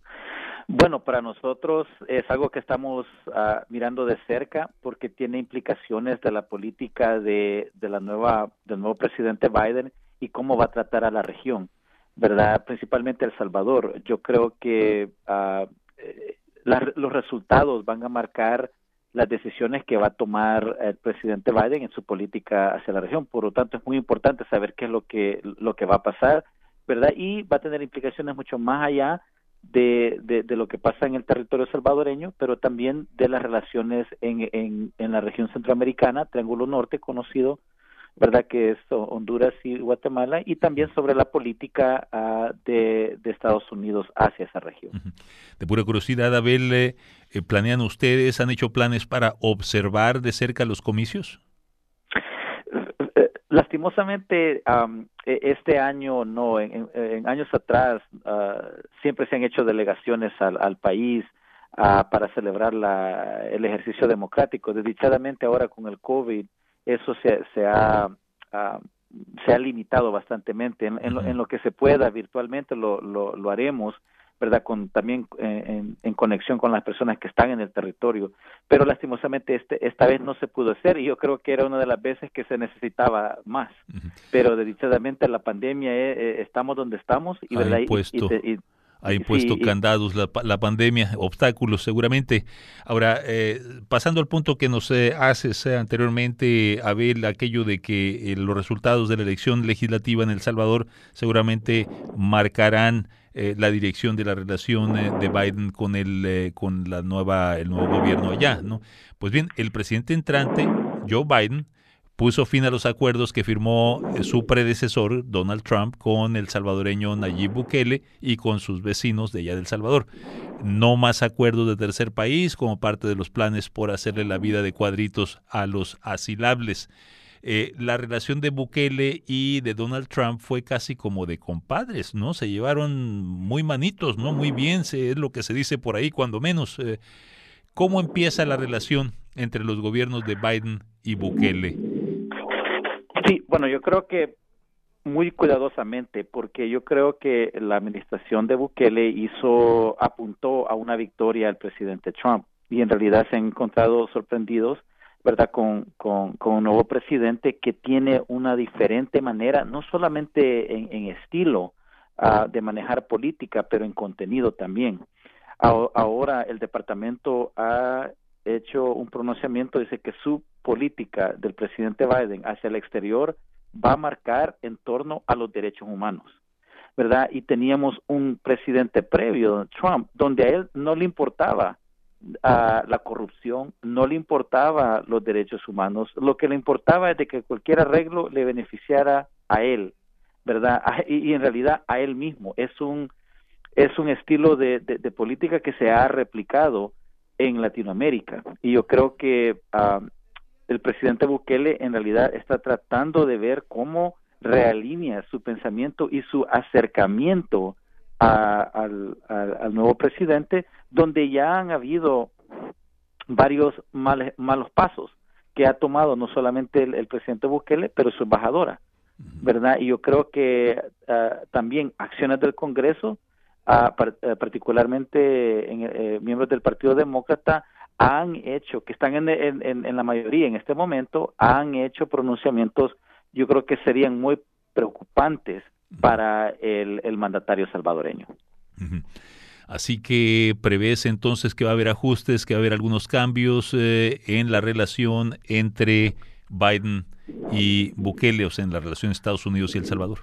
Bueno, para nosotros es algo que estamos uh, mirando de cerca, porque tiene implicaciones de la política de, de la nueva del nuevo presidente Biden y cómo va a tratar a la región, ¿verdad? Principalmente El Salvador. Yo creo que uh, la, los resultados van a marcar las decisiones que va a tomar el presidente Biden en su política hacia la región. Por lo tanto, es muy importante saber qué es lo que lo que va a pasar, ¿verdad? Y va a tener implicaciones mucho más allá de, de, de lo que pasa en el territorio salvadoreño, pero también de las relaciones en, en, en la región centroamericana, Triángulo Norte, conocido, ¿verdad?, que es Honduras y Guatemala, y también sobre la política uh, de, de Estados Unidos hacia esa región. De pura curiosidad, Abel, eh, ¿planean ustedes, han hecho planes para observar de cerca los comicios? Lastimosamente, um, este año no. En, en años atrás uh, siempre se han hecho delegaciones al, al país uh, para celebrar la, el ejercicio democrático. Desdichadamente ahora con el COVID, eso se, se, ha, uh, se ha limitado bastantemente. En, en, lo, en lo que se pueda virtualmente lo, lo, lo haremos, ¿verdad? Con también en, en conexión con las personas que están en el territorio, pero lastimosamente este esta vez no se pudo hacer, y yo creo que era una de las veces que se necesitaba más. Uh-huh. Pero desdichadamente la pandemia eh, eh, estamos donde estamos, y ha verdad impuesto, y, y, y, ha impuesto sí, candados la, la pandemia, obstáculos seguramente. Ahora, eh, pasando al punto que nos eh, haces eh, anteriormente, Abel, aquello de que eh, los resultados de la elección legislativa en El Salvador seguramente marcarán Eh, la dirección de la relación eh, de Biden con el eh, con la nueva el nuevo gobierno allá, ¿no? Pues bien, el presidente entrante, Joe Biden, puso fin a los acuerdos que firmó eh, su predecesor, Donald Trump, con el salvadoreño Nayib Bukele y con sus vecinos de allá de El Salvador. No más acuerdos de tercer país como parte de los planes por hacerle la vida de cuadritos a los asilables. Eh, la relación de Bukele y de Donald Trump fue casi como de compadres, ¿no? Se llevaron muy manitos, ¿no? Muy bien, se, es lo que se dice por ahí, cuando menos. Eh, ¿Cómo empieza la relación entre los gobiernos de Biden y Bukele? Sí, bueno, yo creo que muy cuidadosamente, porque yo creo que la administración de Bukele hizo, apuntó a una victoria al presidente Trump, y en realidad se han encontrado sorprendidos, ¿verdad?, con, con, con un nuevo presidente que tiene una diferente manera, no solamente en, en estilo uh, de manejar política, pero en contenido también. A, ahora el departamento ha hecho un pronunciamiento, dice que su política del presidente Biden hacia el exterior va a marcar en torno a los derechos humanos, ¿verdad? Y teníamos un presidente previo, Trump, donde a él no le importaba a la corrupción, no le importaba los derechos humanos, lo que le importaba es de que cualquier arreglo le beneficiara a él, ¿verdad? Y, y en realidad a él mismo. Es un es un estilo de, de, de política que se ha replicado en Latinoamérica, y yo creo que uh, el presidente Bukele en realidad está tratando de ver cómo realinea su pensamiento y su acercamiento a, al, al, al nuevo presidente, donde ya han habido varios males, malos pasos que ha tomado no solamente el, el presidente Bukele, pero su embajadora, ¿verdad? Y yo creo que uh, también acciones del Congreso, uh, par, uh, particularmente en, eh, miembros del Partido Demócrata, han hecho, que están en, en, en la mayoría en este momento, han hecho pronunciamientos, yo creo que serían muy preocupantes para el, el mandatario salvadoreño. Uh-huh. Así que prevés entonces que va a haber ajustes, que va a haber algunos cambios eh, en la relación entre Biden y Bukele, o sea, en la relación Estados Unidos y El Salvador.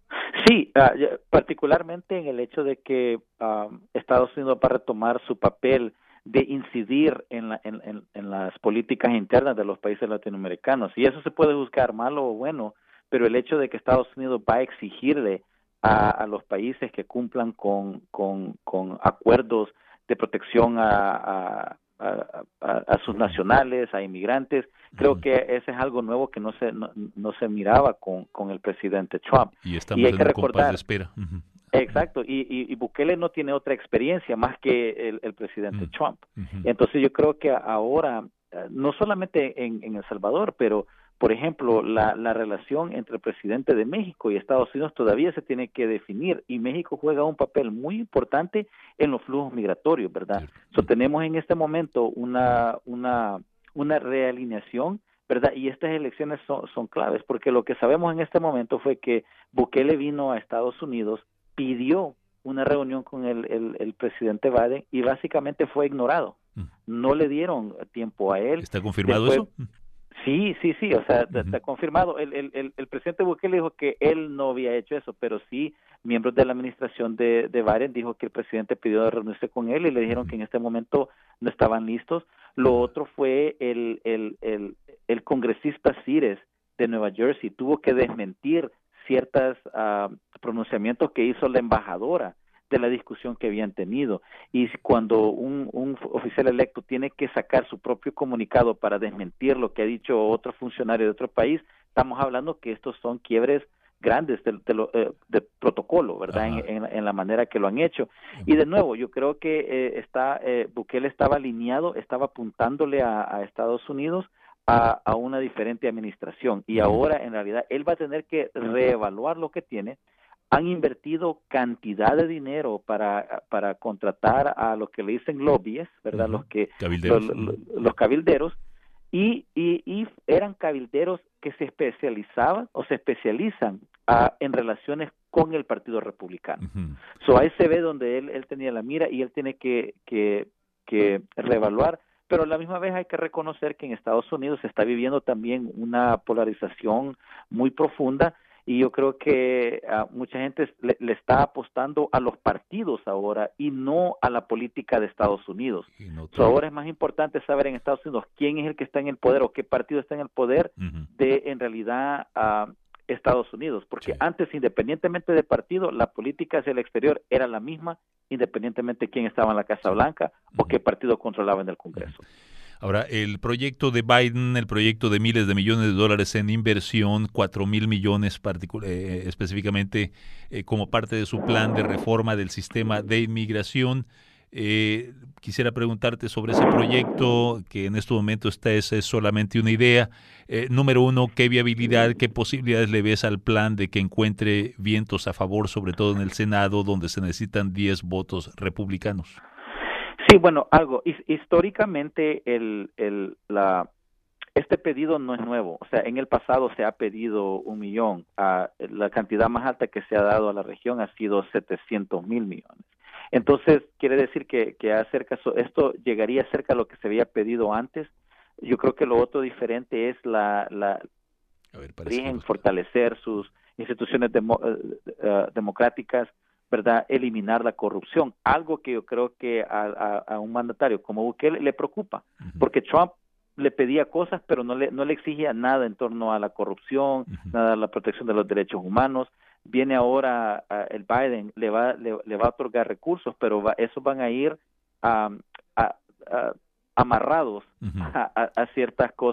Sí, uh, particularmente en el hecho de que uh, Estados Unidos va a retomar su papel de incidir en, la, en, en, en las políticas internas de los países latinoamericanos. Y eso se puede juzgar malo o bueno, pero el hecho de que Estados Unidos va a exigirle a, a los países que cumplan con, con, con acuerdos de protección a, a, a, a, a sus nacionales, a inmigrantes, creo que ese es algo nuevo que no se no, no se miraba con, con el presidente Trump. Y estamos y hay en que un recordar, compás de espera. Uh-huh. Exacto, y, y, y Bukele no tiene otra experiencia más que el, el presidente uh-huh. Trump. Uh-huh. Entonces yo creo que ahora, no solamente en, en El Salvador, pero por ejemplo, la, la relación entre el presidente de México y Estados Unidos todavía se tiene que definir, y México juega un papel muy importante en los flujos migratorios, ¿verdad? Sí. So, tenemos en este momento una, una, una realineación, ¿verdad? Y estas elecciones son, son claves, porque lo que sabemos en este momento fue que Bukele vino a Estados Unidos, pidió una reunión con el, el, el presidente Biden y básicamente fue ignorado. No le dieron tiempo a él. ¿Está confirmado Después, eso? Sí, sí, sí, o sea, Uh-huh. está confirmado. El, el, el, el presidente Bukele dijo que él no había hecho eso, pero sí, miembros de la administración de, de Biden dijo que el presidente pidió reunirse con él y le dijeron uh-huh. que en este momento no estaban listos. Lo otro fue el, el, el, el congresista Cires de Nueva Jersey, tuvo que desmentir ciertos uh, pronunciamientos que hizo la embajadora de la discusión que habían tenido. Y cuando un, un oficial electo tiene que sacar su propio comunicado para desmentir lo que ha dicho otro funcionario de otro país, estamos hablando que estos son quiebres grandes de, de, lo, eh, de protocolo, ¿verdad? En, en, en la manera que lo han hecho. Y de nuevo, yo creo que eh, está eh, Bukele estaba alineado, estaba apuntándole a, a Estados Unidos a, a una diferente administración. Y ahora, en realidad, él va a tener que reevaluar lo que tiene. Han invertido cantidad de dinero para para contratar a los que le dicen lobbies, ¿verdad? Uh-huh. Los que cabilderos. Los, los, los cabilderos y, y y eran cabilderos que se especializaban o se especializan uh, en relaciones con el Partido Republicano. Uh-huh. So ahí se ve donde él él tenía la mira y él tiene que que que reevaluar, pero a la misma vez hay que reconocer que en Estados Unidos se está viviendo también una polarización muy profunda. Y yo creo que uh, mucha gente le, le está apostando a los partidos ahora y no a la política de Estados Unidos. No so, ahora es más importante saber en Estados Unidos quién es el que está en el poder o qué partido está en el poder uh-huh. de en realidad uh, Estados Unidos. Porque sí. antes, independientemente de partido, la política hacia el exterior era la misma, independientemente de quién estaba en la Casa sí. Blanca uh-huh. o qué partido controlaba en el Congreso. Uh-huh. Ahora, el proyecto de Biden, el proyecto de miles de millones de dólares en inversión, cuatro mil millones particu- eh, específicamente eh, como parte de su plan de reforma del sistema de inmigración. Eh, quisiera preguntarte sobre ese proyecto, que en este momento está es, es solamente una idea. Eh, número uno, ¿qué viabilidad, qué posibilidades le ves al plan de que encuentre vientos a favor, sobre todo en el Senado, donde se necesitan diez votos republicanos? Sí, bueno, algo. Históricamente, el, el, la, este pedido no es nuevo. O sea, en el pasado se ha pedido un millón. Uh, la cantidad más alta que se ha dado a la región ha sido setecientos mil millones. Entonces, quiere decir que, que acerca, esto llegaría cerca a lo que se había pedido antes. Yo creo que lo otro diferente es la, la a ver, origen, fortalecer sus instituciones demo, uh, democráticas, ¿verdad? Eliminar la corrupción, algo que yo creo que a, a, a un mandatario como Bukele le preocupa, uh-huh. porque Trump le pedía cosas, pero no le no le exigía nada en torno a la corrupción, uh-huh. nada a la protección de los derechos humanos. Viene ahora uh, el Biden, le va le, le va a otorgar recursos, pero va, esos van a ir um, a, a, amarrados uh-huh. a, a, a ciertas cosas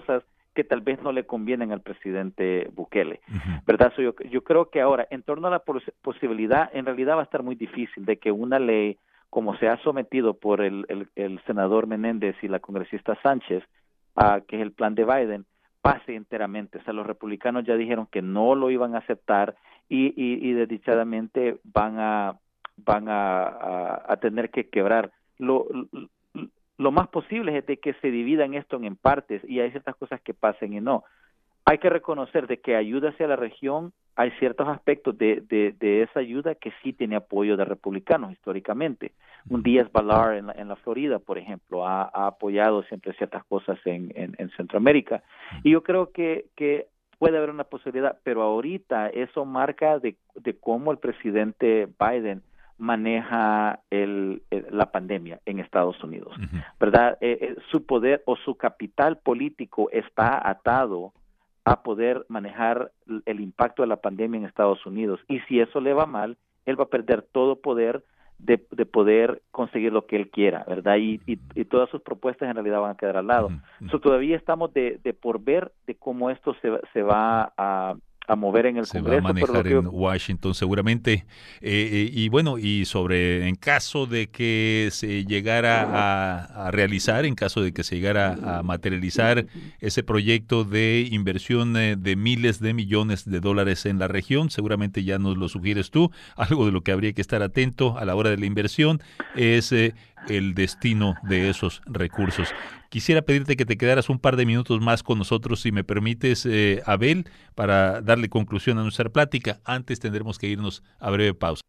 que tal vez no le convienen al presidente Bukele, uh-huh. ¿verdad? So yo, yo creo que ahora, en torno a la pos- posibilidad, en realidad va a estar muy difícil de que una ley, como se ha sometido por el, el, el senador Menéndez y la congresista Sánchez, uh, que es el plan de Biden, pase enteramente. O sea, los republicanos ya dijeron que no lo iban a aceptar y, y, y desdichadamente van a van a, a, a tener que quebrar. Lo, lo, lo más posible es de que se dividan esto en partes y hay ciertas cosas que pasen y no. Hay que reconocer de que ayuda hacia la región, hay ciertos aspectos de, de, de esa ayuda que sí tiene apoyo de republicanos históricamente. Un Díaz Balart en la, en la Florida, por ejemplo, ha, ha apoyado siempre ciertas cosas en, en, en Centroamérica. Y yo creo que, que puede haber una posibilidad, pero ahorita eso marca de, de cómo el presidente Biden maneja el, el, la pandemia en Estados Unidos, uh-huh. ¿verdad? Eh, eh, su poder o su capital político está atado a poder manejar el impacto de la pandemia en Estados Unidos. Y si eso le va mal, él va a perder todo poder de, de poder conseguir lo que él quiera, ¿verdad? Y, y, y todas sus propuestas en realidad van a quedar al lado. Uh-huh. So, todavía estamos de, de por ver de cómo esto se, se va a... a mover en el se Congreso. va a manejar pero en Washington seguramente. Eh, eh, y bueno, y sobre, en caso de que se llegara a, a realizar, en caso de que se llegara a materializar ese proyecto de inversión eh, de miles de millones de dólares en la región, seguramente ya nos lo sugieres tú, algo de lo que habría que estar atento a la hora de la inversión es eh, el destino de esos recursos. Quisiera pedirte que te quedaras un par de minutos más con nosotros, si me permites, eh, Abel, para darle conclusión a nuestra plática. Antes tendremos que irnos a breve pausa.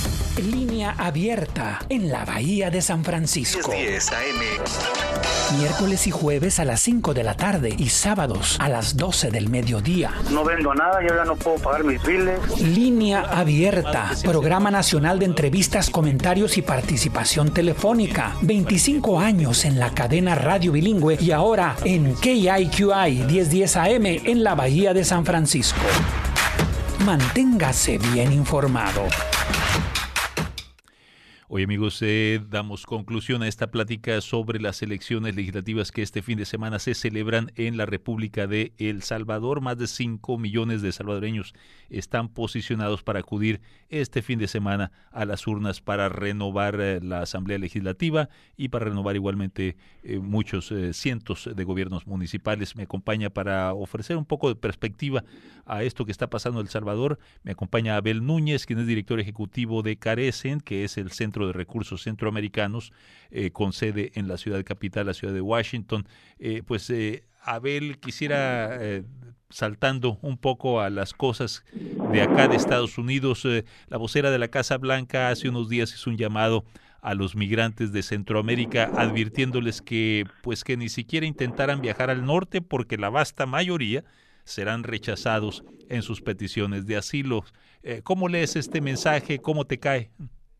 Línea abierta en la Bahía de San Francisco. diez A M. Miércoles y jueves a las cinco de la tarde y sábados a las doce del mediodía. No vendo nada, yo ya no puedo pagar mis biles. Línea abierta, programa nacional de entrevistas, comentarios y participación telefónica. veinticinco años en la cadena Radio Bilingüe y ahora en K I Q I diez diez A M en la Bahía de San Francisco. Manténgase bien informado. Hoy, amigos, eh, damos conclusión a esta plática sobre las elecciones legislativas que este fin de semana se celebran en la República de El Salvador. Más de cinco millones de salvadoreños están posicionados para acudir este fin de semana a las urnas para renovar eh, la Asamblea Legislativa y para renovar igualmente eh, muchos eh, cientos de gobiernos municipales. Me acompaña para ofrecer un poco de perspectiva a esto que está pasando en El Salvador. Me acompaña Abel Núñez, quien es director ejecutivo de Carecen, que es el Centro de Recursos Centroamericanos, eh, con sede en la ciudad capital, la ciudad de Washington. Eh, pues eh, Abel, quisiera, eh, saltando un poco a las cosas de acá de Estados Unidos, eh, la vocera de la Casa Blanca hace unos días hizo un llamado a los migrantes de Centroamérica, advirtiéndoles que, pues, que ni siquiera intentaran viajar al norte porque la vasta mayoría serán rechazados en sus peticiones de asilo. Eh, ¿Cómo lees este mensaje? ¿Cómo te cae?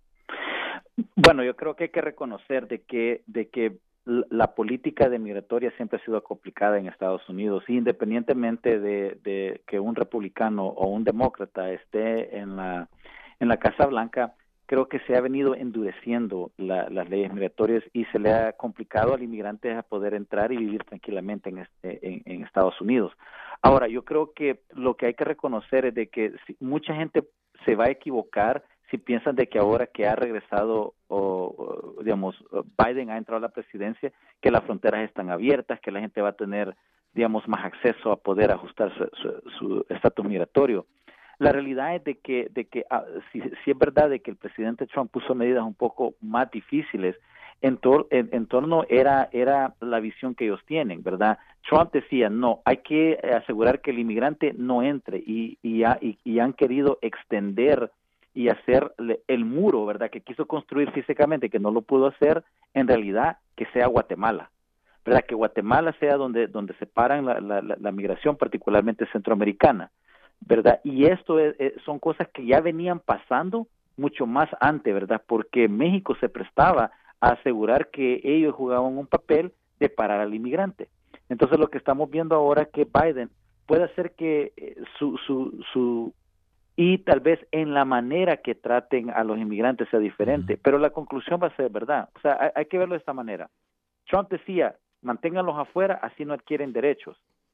Bueno, yo creo que hay que reconocer de que de que la política de migratoria siempre ha sido complicada en Estados Unidos, independientemente de, de que un republicano o un demócrata esté en la en la Casa Blanca. Creo que se ha venido endureciendo la, las leyes migratorias y se le ha complicado al inmigrante a poder entrar y vivir tranquilamente en, este, en, en Estados Unidos. Ahora, yo creo que lo que hay que reconocer es de que si, mucha gente se va a equivocar si piensan de que ahora que ha regresado, o, o, digamos, Biden ha entrado a la presidencia, que las fronteras están abiertas, que la gente va a tener, digamos, más acceso a poder ajustar su estatus migratorio. La realidad es de que, de que ah, si, si es verdad de que el presidente Trump puso medidas un poco más difíciles, en, tor en, en torno era, era la visión que ellos tienen, ¿verdad? Trump decía, no, hay que asegurar que el inmigrante no entre, y, y, ha, y, y han querido extender y hacer el muro, ¿verdad?, que quiso construir físicamente, que no lo pudo hacer, en realidad, que sea Guatemala, ¿verdad?, que Guatemala sea donde, donde separan la, la, la migración, particularmente centroamericana, ¿verdad? Y esto es, es, son cosas que ya venían pasando mucho más antes, ¿verdad?, porque México se prestaba a asegurar que ellos jugaban un papel de parar al inmigrante. Entonces, lo que estamos viendo ahora es que Biden puede hacer que eh, su, su, su y tal vez en la manera que traten a los inmigrantes sea diferente, uh-huh. pero la conclusión va a ser verdad. O sea, hay, hay que verlo de esta manera. Trump decía, manténganlos afuera, así no adquieren derechos.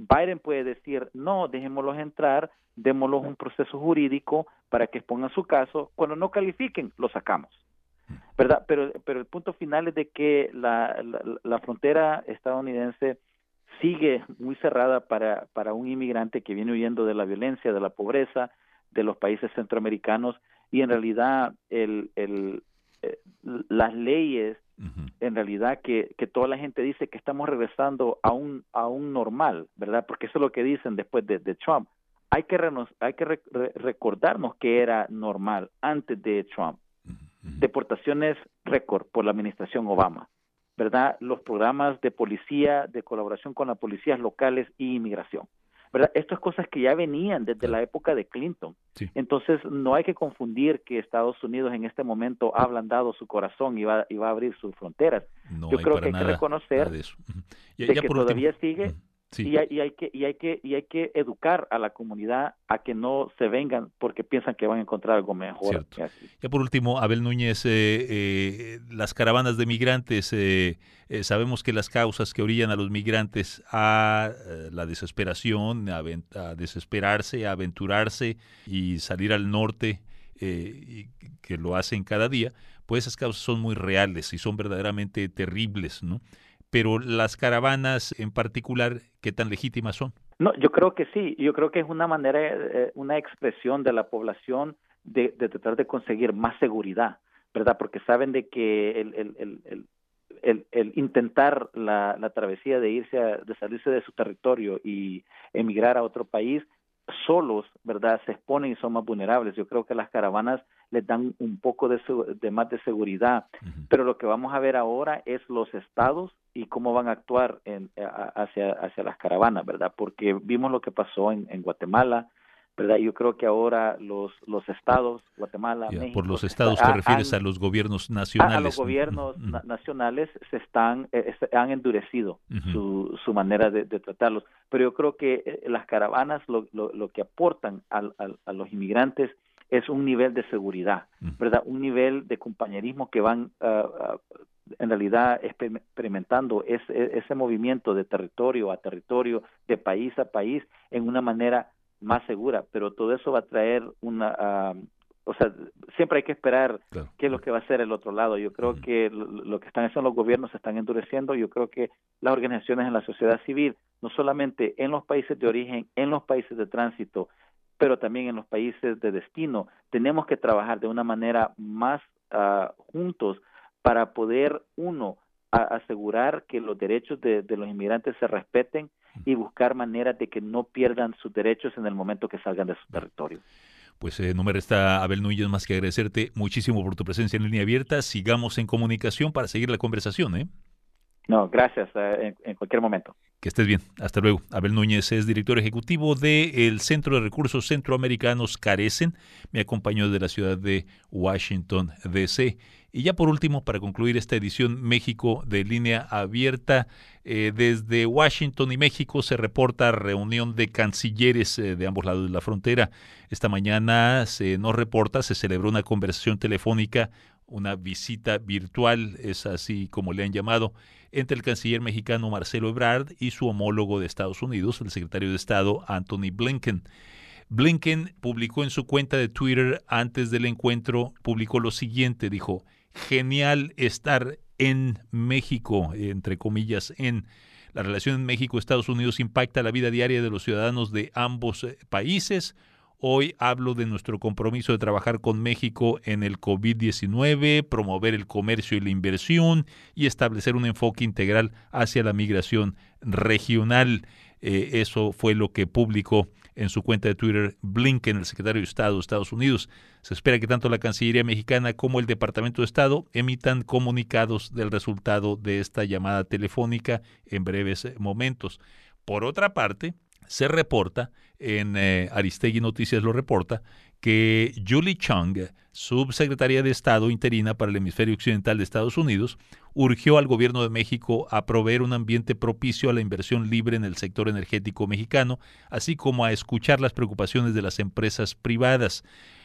Biden puede decir, no, dejémoslos entrar, démoslos un proceso jurídico para que expongan su caso. Cuando no califiquen, los sacamos, ¿verdad? Pero, pero el punto final es de que la, la, la frontera estadounidense sigue muy cerrada para, para un inmigrante que viene huyendo de la violencia, de la pobreza, de los países centroamericanos, y en realidad el, el, eh, las leyes, uh-huh. en realidad que, que toda la gente dice que estamos regresando a un, a un normal, ¿verdad? Porque eso es lo que dicen después de, de Trump. Hay que, renos, hay que re, re, recordarnos que era normal antes de Trump. Uh-huh. Deportaciones récord por la administración Obama, ¿verdad? Los programas de policía, de colaboración con las policías locales y inmigración, ¿verdad? Estas cosas que ya venían desde la época de Clinton. Sí. Entonces, no hay que confundir que Estados Unidos en este momento ha ablandado su corazón y va, y va a abrir sus fronteras. No Yo hay creo para que hay nada, que reconocer de, eso. Uh-huh. y, de ya que por todavía último, sigue uh-huh. sí. y, hay, y, hay que, y, hay que, y hay que educar a la comunidad a que no se vengan porque piensan que van a encontrar algo mejor. Ya por último, Abel Núñez, eh, eh, las caravanas de migrantes, eh, eh, sabemos que las causas que orillan a los migrantes a eh, la desesperación, a, a desesperarse, a aventurarse y salir al norte, eh, y que lo hacen cada día, pues esas causas son muy reales y son verdaderamente terribles, ¿no? Pero las caravanas en particular, ¿qué tan legítimas son? No, yo creo que sí. Yo creo que es una manera, eh, una expresión de la población de, de tratar de conseguir más seguridad, ¿verdad? Porque saben de que el, el, el, el, el, el intentar la, la travesía de irse, a, de salirse de su territorio y emigrar a otro país, solos, ¿verdad? Se exponen y son más vulnerables. Yo creo que las caravanas les dan un poco de, de más de seguridad, uh-huh. pero lo que vamos a ver ahora es los estados y cómo van a actuar en, a, hacia, hacia las caravanas, ¿verdad? Porque vimos lo que pasó en, en Guatemala, ¿verdad? Yo creo que ahora los los estados, Guatemala, yeah, México... Por los estados te a, refieres han, a los gobiernos nacionales. A, a los gobiernos uh-huh. na- nacionales se están eh, se han endurecido uh-huh. su, su manera de, de tratarlos. Pero yo creo que eh, las caravanas lo, lo, lo que aportan al, al, a los inmigrantes es un nivel de seguridad, uh-huh. ¿verdad? Un nivel de compañerismo que van uh, uh, en realidad experimentando ese, ese movimiento de territorio a territorio, de país a país, en una manera más segura, pero todo eso va a traer una, uh, o sea, siempre hay que esperar claro. qué es lo que va a hacer el otro lado. Yo creo uh-huh. que lo, lo que están haciendo los gobiernos se están endureciendo. Yo creo que las organizaciones en la sociedad civil, no solamente en los países de origen, en los países de tránsito, pero también en los países de destino, tenemos que trabajar de una manera más uh, juntos para poder, uno, a asegurar que los derechos de, de los inmigrantes se respeten y buscar maneras de que no pierdan sus derechos en el momento que salgan de su territorio. Pues eh, no me resta, Abel Núñez, más que agradecerte muchísimo por tu presencia en Línea Abierta. Sigamos en comunicación para seguir la conversación, ¿eh? No, gracias, eh, en, en cualquier momento. Que estés bien. Hasta luego. Abel Núñez es director ejecutivo del Centro de Recursos Centroamericanos Carecen. Me acompañó desde la ciudad de Washington, D C Y ya por último, para concluir esta edición México de Línea Abierta, eh, desde Washington y México se reporta reunión de cancilleres eh, de ambos lados de la frontera. Esta mañana se nos reporta, se celebró una conversación telefónica, una visita virtual, es así como le han llamado, entre el canciller mexicano Marcelo Ebrard y su homólogo de Estados Unidos, el secretario de Estado Antony Blinken. Blinken publicó en su cuenta de Twitter antes del encuentro, publicó lo siguiente, dijo: genial estar en México, entre comillas, en la relación en México-Estados Unidos impacta la vida diaria de los ciudadanos de ambos países. Hoy hablo de nuestro compromiso de trabajar con México en el COVID diecinueve, promover el comercio y la inversión y establecer un enfoque integral hacia la migración regional. Eh, eso fue lo que publicó en su cuenta de Twitter Blinken, el secretario de Estado de Estados Unidos. Se espera que tanto la Cancillería mexicana como el Departamento de Estado emitan comunicados del resultado de esta llamada telefónica en breves momentos. Por otra parte, se reporta, en eh, Aristegui Noticias lo reporta, que Julie Chung, subsecretaria de Estado interina para el hemisferio occidental de Estados Unidos, urgió al gobierno de México a proveer un ambiente propicio a la inversión libre en el sector energético mexicano, así como a escuchar las preocupaciones de las empresas privadas.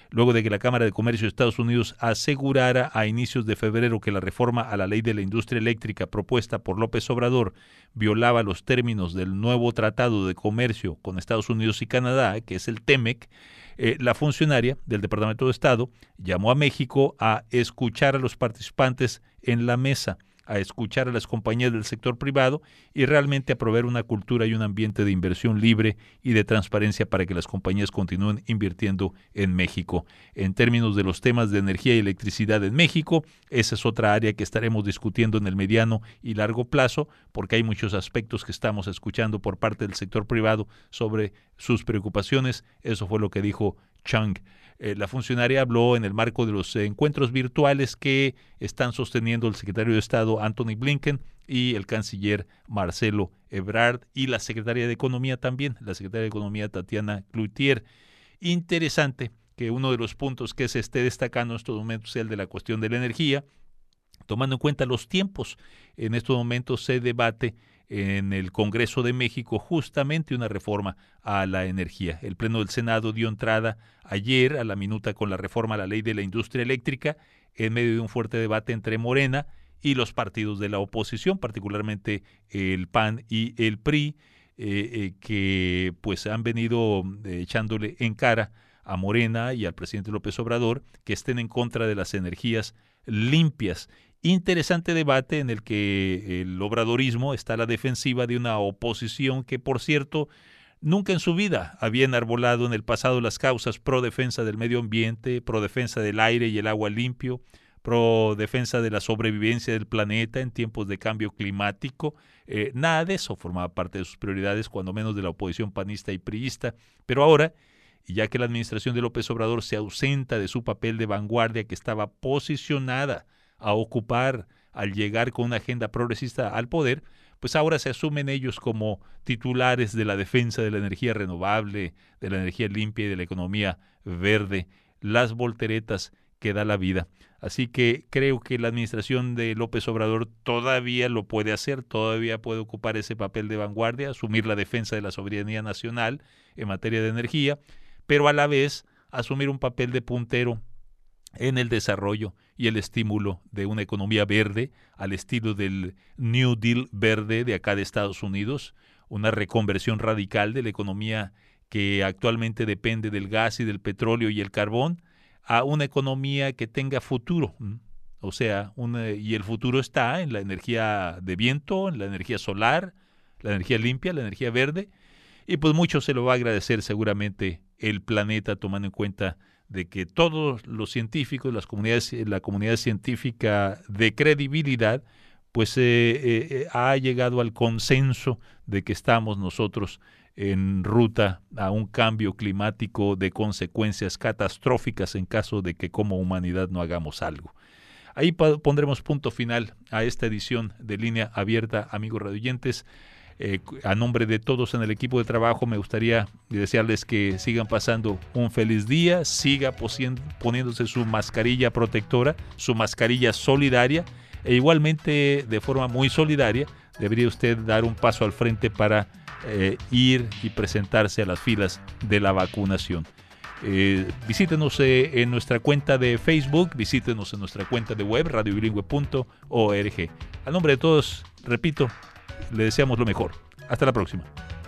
luego de que la Cámara de Comercio de Estados Unidos asegurara a inicios de febrero que la reforma a la ley de la industria eléctrica propuesta por López Obrador violaba los términos del nuevo Tratado de Comercio con Estados Unidos y Canadá, que es el T M E C, eh, la funcionaria del Departamento de Estado llamó a México a escuchar a los participantes en la mesa, a escuchar a las compañías del sector privado y realmente a proveer una cultura y un ambiente de inversión libre y de transparencia para que las compañías continúen invirtiendo en México. En términos de los temas de energía y electricidad en México, esa es otra área que estaremos discutiendo en el mediano y largo plazo, porque hay muchos aspectos que estamos escuchando por parte del sector privado sobre sus preocupaciones. Eso fue lo que dijo Chung. Eh, la funcionaria habló en el marco de los eh, encuentros virtuales que están sosteniendo el secretario de Estado Antony Blinken y el canciller Marcelo Ebrard y la secretaria de Economía también, la secretaria de Economía Tatiana Cloutier. Interesante que uno de los puntos que se esté destacando en estos momentos sea el de la cuestión de la energía, tomando en cuenta los tiempos. En estos momentos se debate en el Congreso de México justamente una reforma a la energía. El Pleno del Senado dio entrada ayer a la minuta con la reforma a la ley de la industria eléctrica en medio de un fuerte debate entre Morena y los partidos de la oposición, particularmente el P A N y el P R I, eh, eh, que pues han venido eh, echándole en cara a Morena y al presidente López Obrador que estén en contra de las energías limpias. Interesante debate en el que el obradorismo está a la defensiva de una oposición que, por cierto, nunca en su vida había enarbolado en el pasado las causas pro defensa del medio ambiente, pro defensa del aire y el agua limpio, pro defensa de la sobrevivencia del planeta en tiempos de cambio climático. Eh, nada de eso formaba parte de sus prioridades, cuando menos de la oposición panista y priista. Pero ahora, y ya que la administración de López Obrador se ausenta de su papel de vanguardia que estaba posicionada a ocupar al llegar con una agenda progresista al poder, pues ahora se asumen ellos como titulares de la defensa de la energía renovable, de la energía limpia y de la economía verde, las volteretas que da la vida. Así que creo que la administración de López Obrador todavía lo puede hacer, todavía puede ocupar ese papel de vanguardia, asumir la defensa de la soberanía nacional en materia de energía, pero a la vez asumir un papel de puntero en el desarrollo y el estímulo de una economía verde al estilo del New Deal verde de acá de Estados Unidos, una reconversión radical de la economía que actualmente depende del gas y del petróleo y el carbón a una economía que tenga futuro. O sea, una, y el futuro está en la energía de viento, en la energía solar, la energía limpia, la energía verde, y pues mucho se lo va a agradecer seguramente el planeta, tomando en cuenta de que todos los científicos, las comunidades, la comunidad científica de credibilidad, pues eh, eh, ha llegado al consenso de que estamos nosotros en ruta a un cambio climático de consecuencias catastróficas en caso de que como humanidad no hagamos algo. Ahí pondremos punto final a esta edición de Línea Abierta, amigos radioyentes. Eh, a nombre de todos en el equipo de trabajo me gustaría desearles que sigan pasando un feliz día, siga poniéndose su mascarilla protectora, su mascarilla solidaria, e igualmente de forma muy solidaria debería usted dar un paso al frente para eh, ir y presentarse a las filas de la vacunación. Eh, visítenos eh, en nuestra cuenta de Facebook, visítenos en nuestra cuenta de web radio bilingüe punto org. A nombre de todos, repito, le deseamos lo mejor. Hasta la próxima.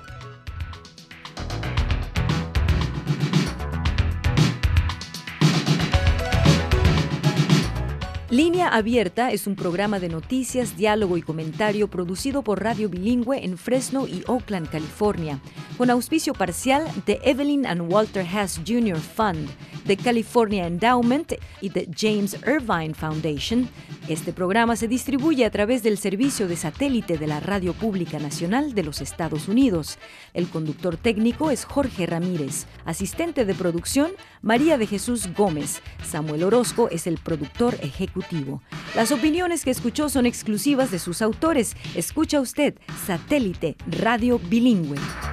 Línea Abierta es un programa de noticias, diálogo y comentario producido por Radio Bilingüe en Fresno y Oakland, California, con auspicio parcial de Evelyn and Walter Haas junior Fund, de California Endowment y de James Irvine Foundation. Este programa se distribuye a través del servicio de satélite de la Radio Pública Nacional de los Estados Unidos. El conductor técnico es Jorge Ramírez. Asistente de producción, María de Jesús Gómez. Samuel Orozco es el productor ejecutivo. Las opiniones que escuchó son exclusivas de sus autores. Escucha usted Satélite Radio Bilingüe.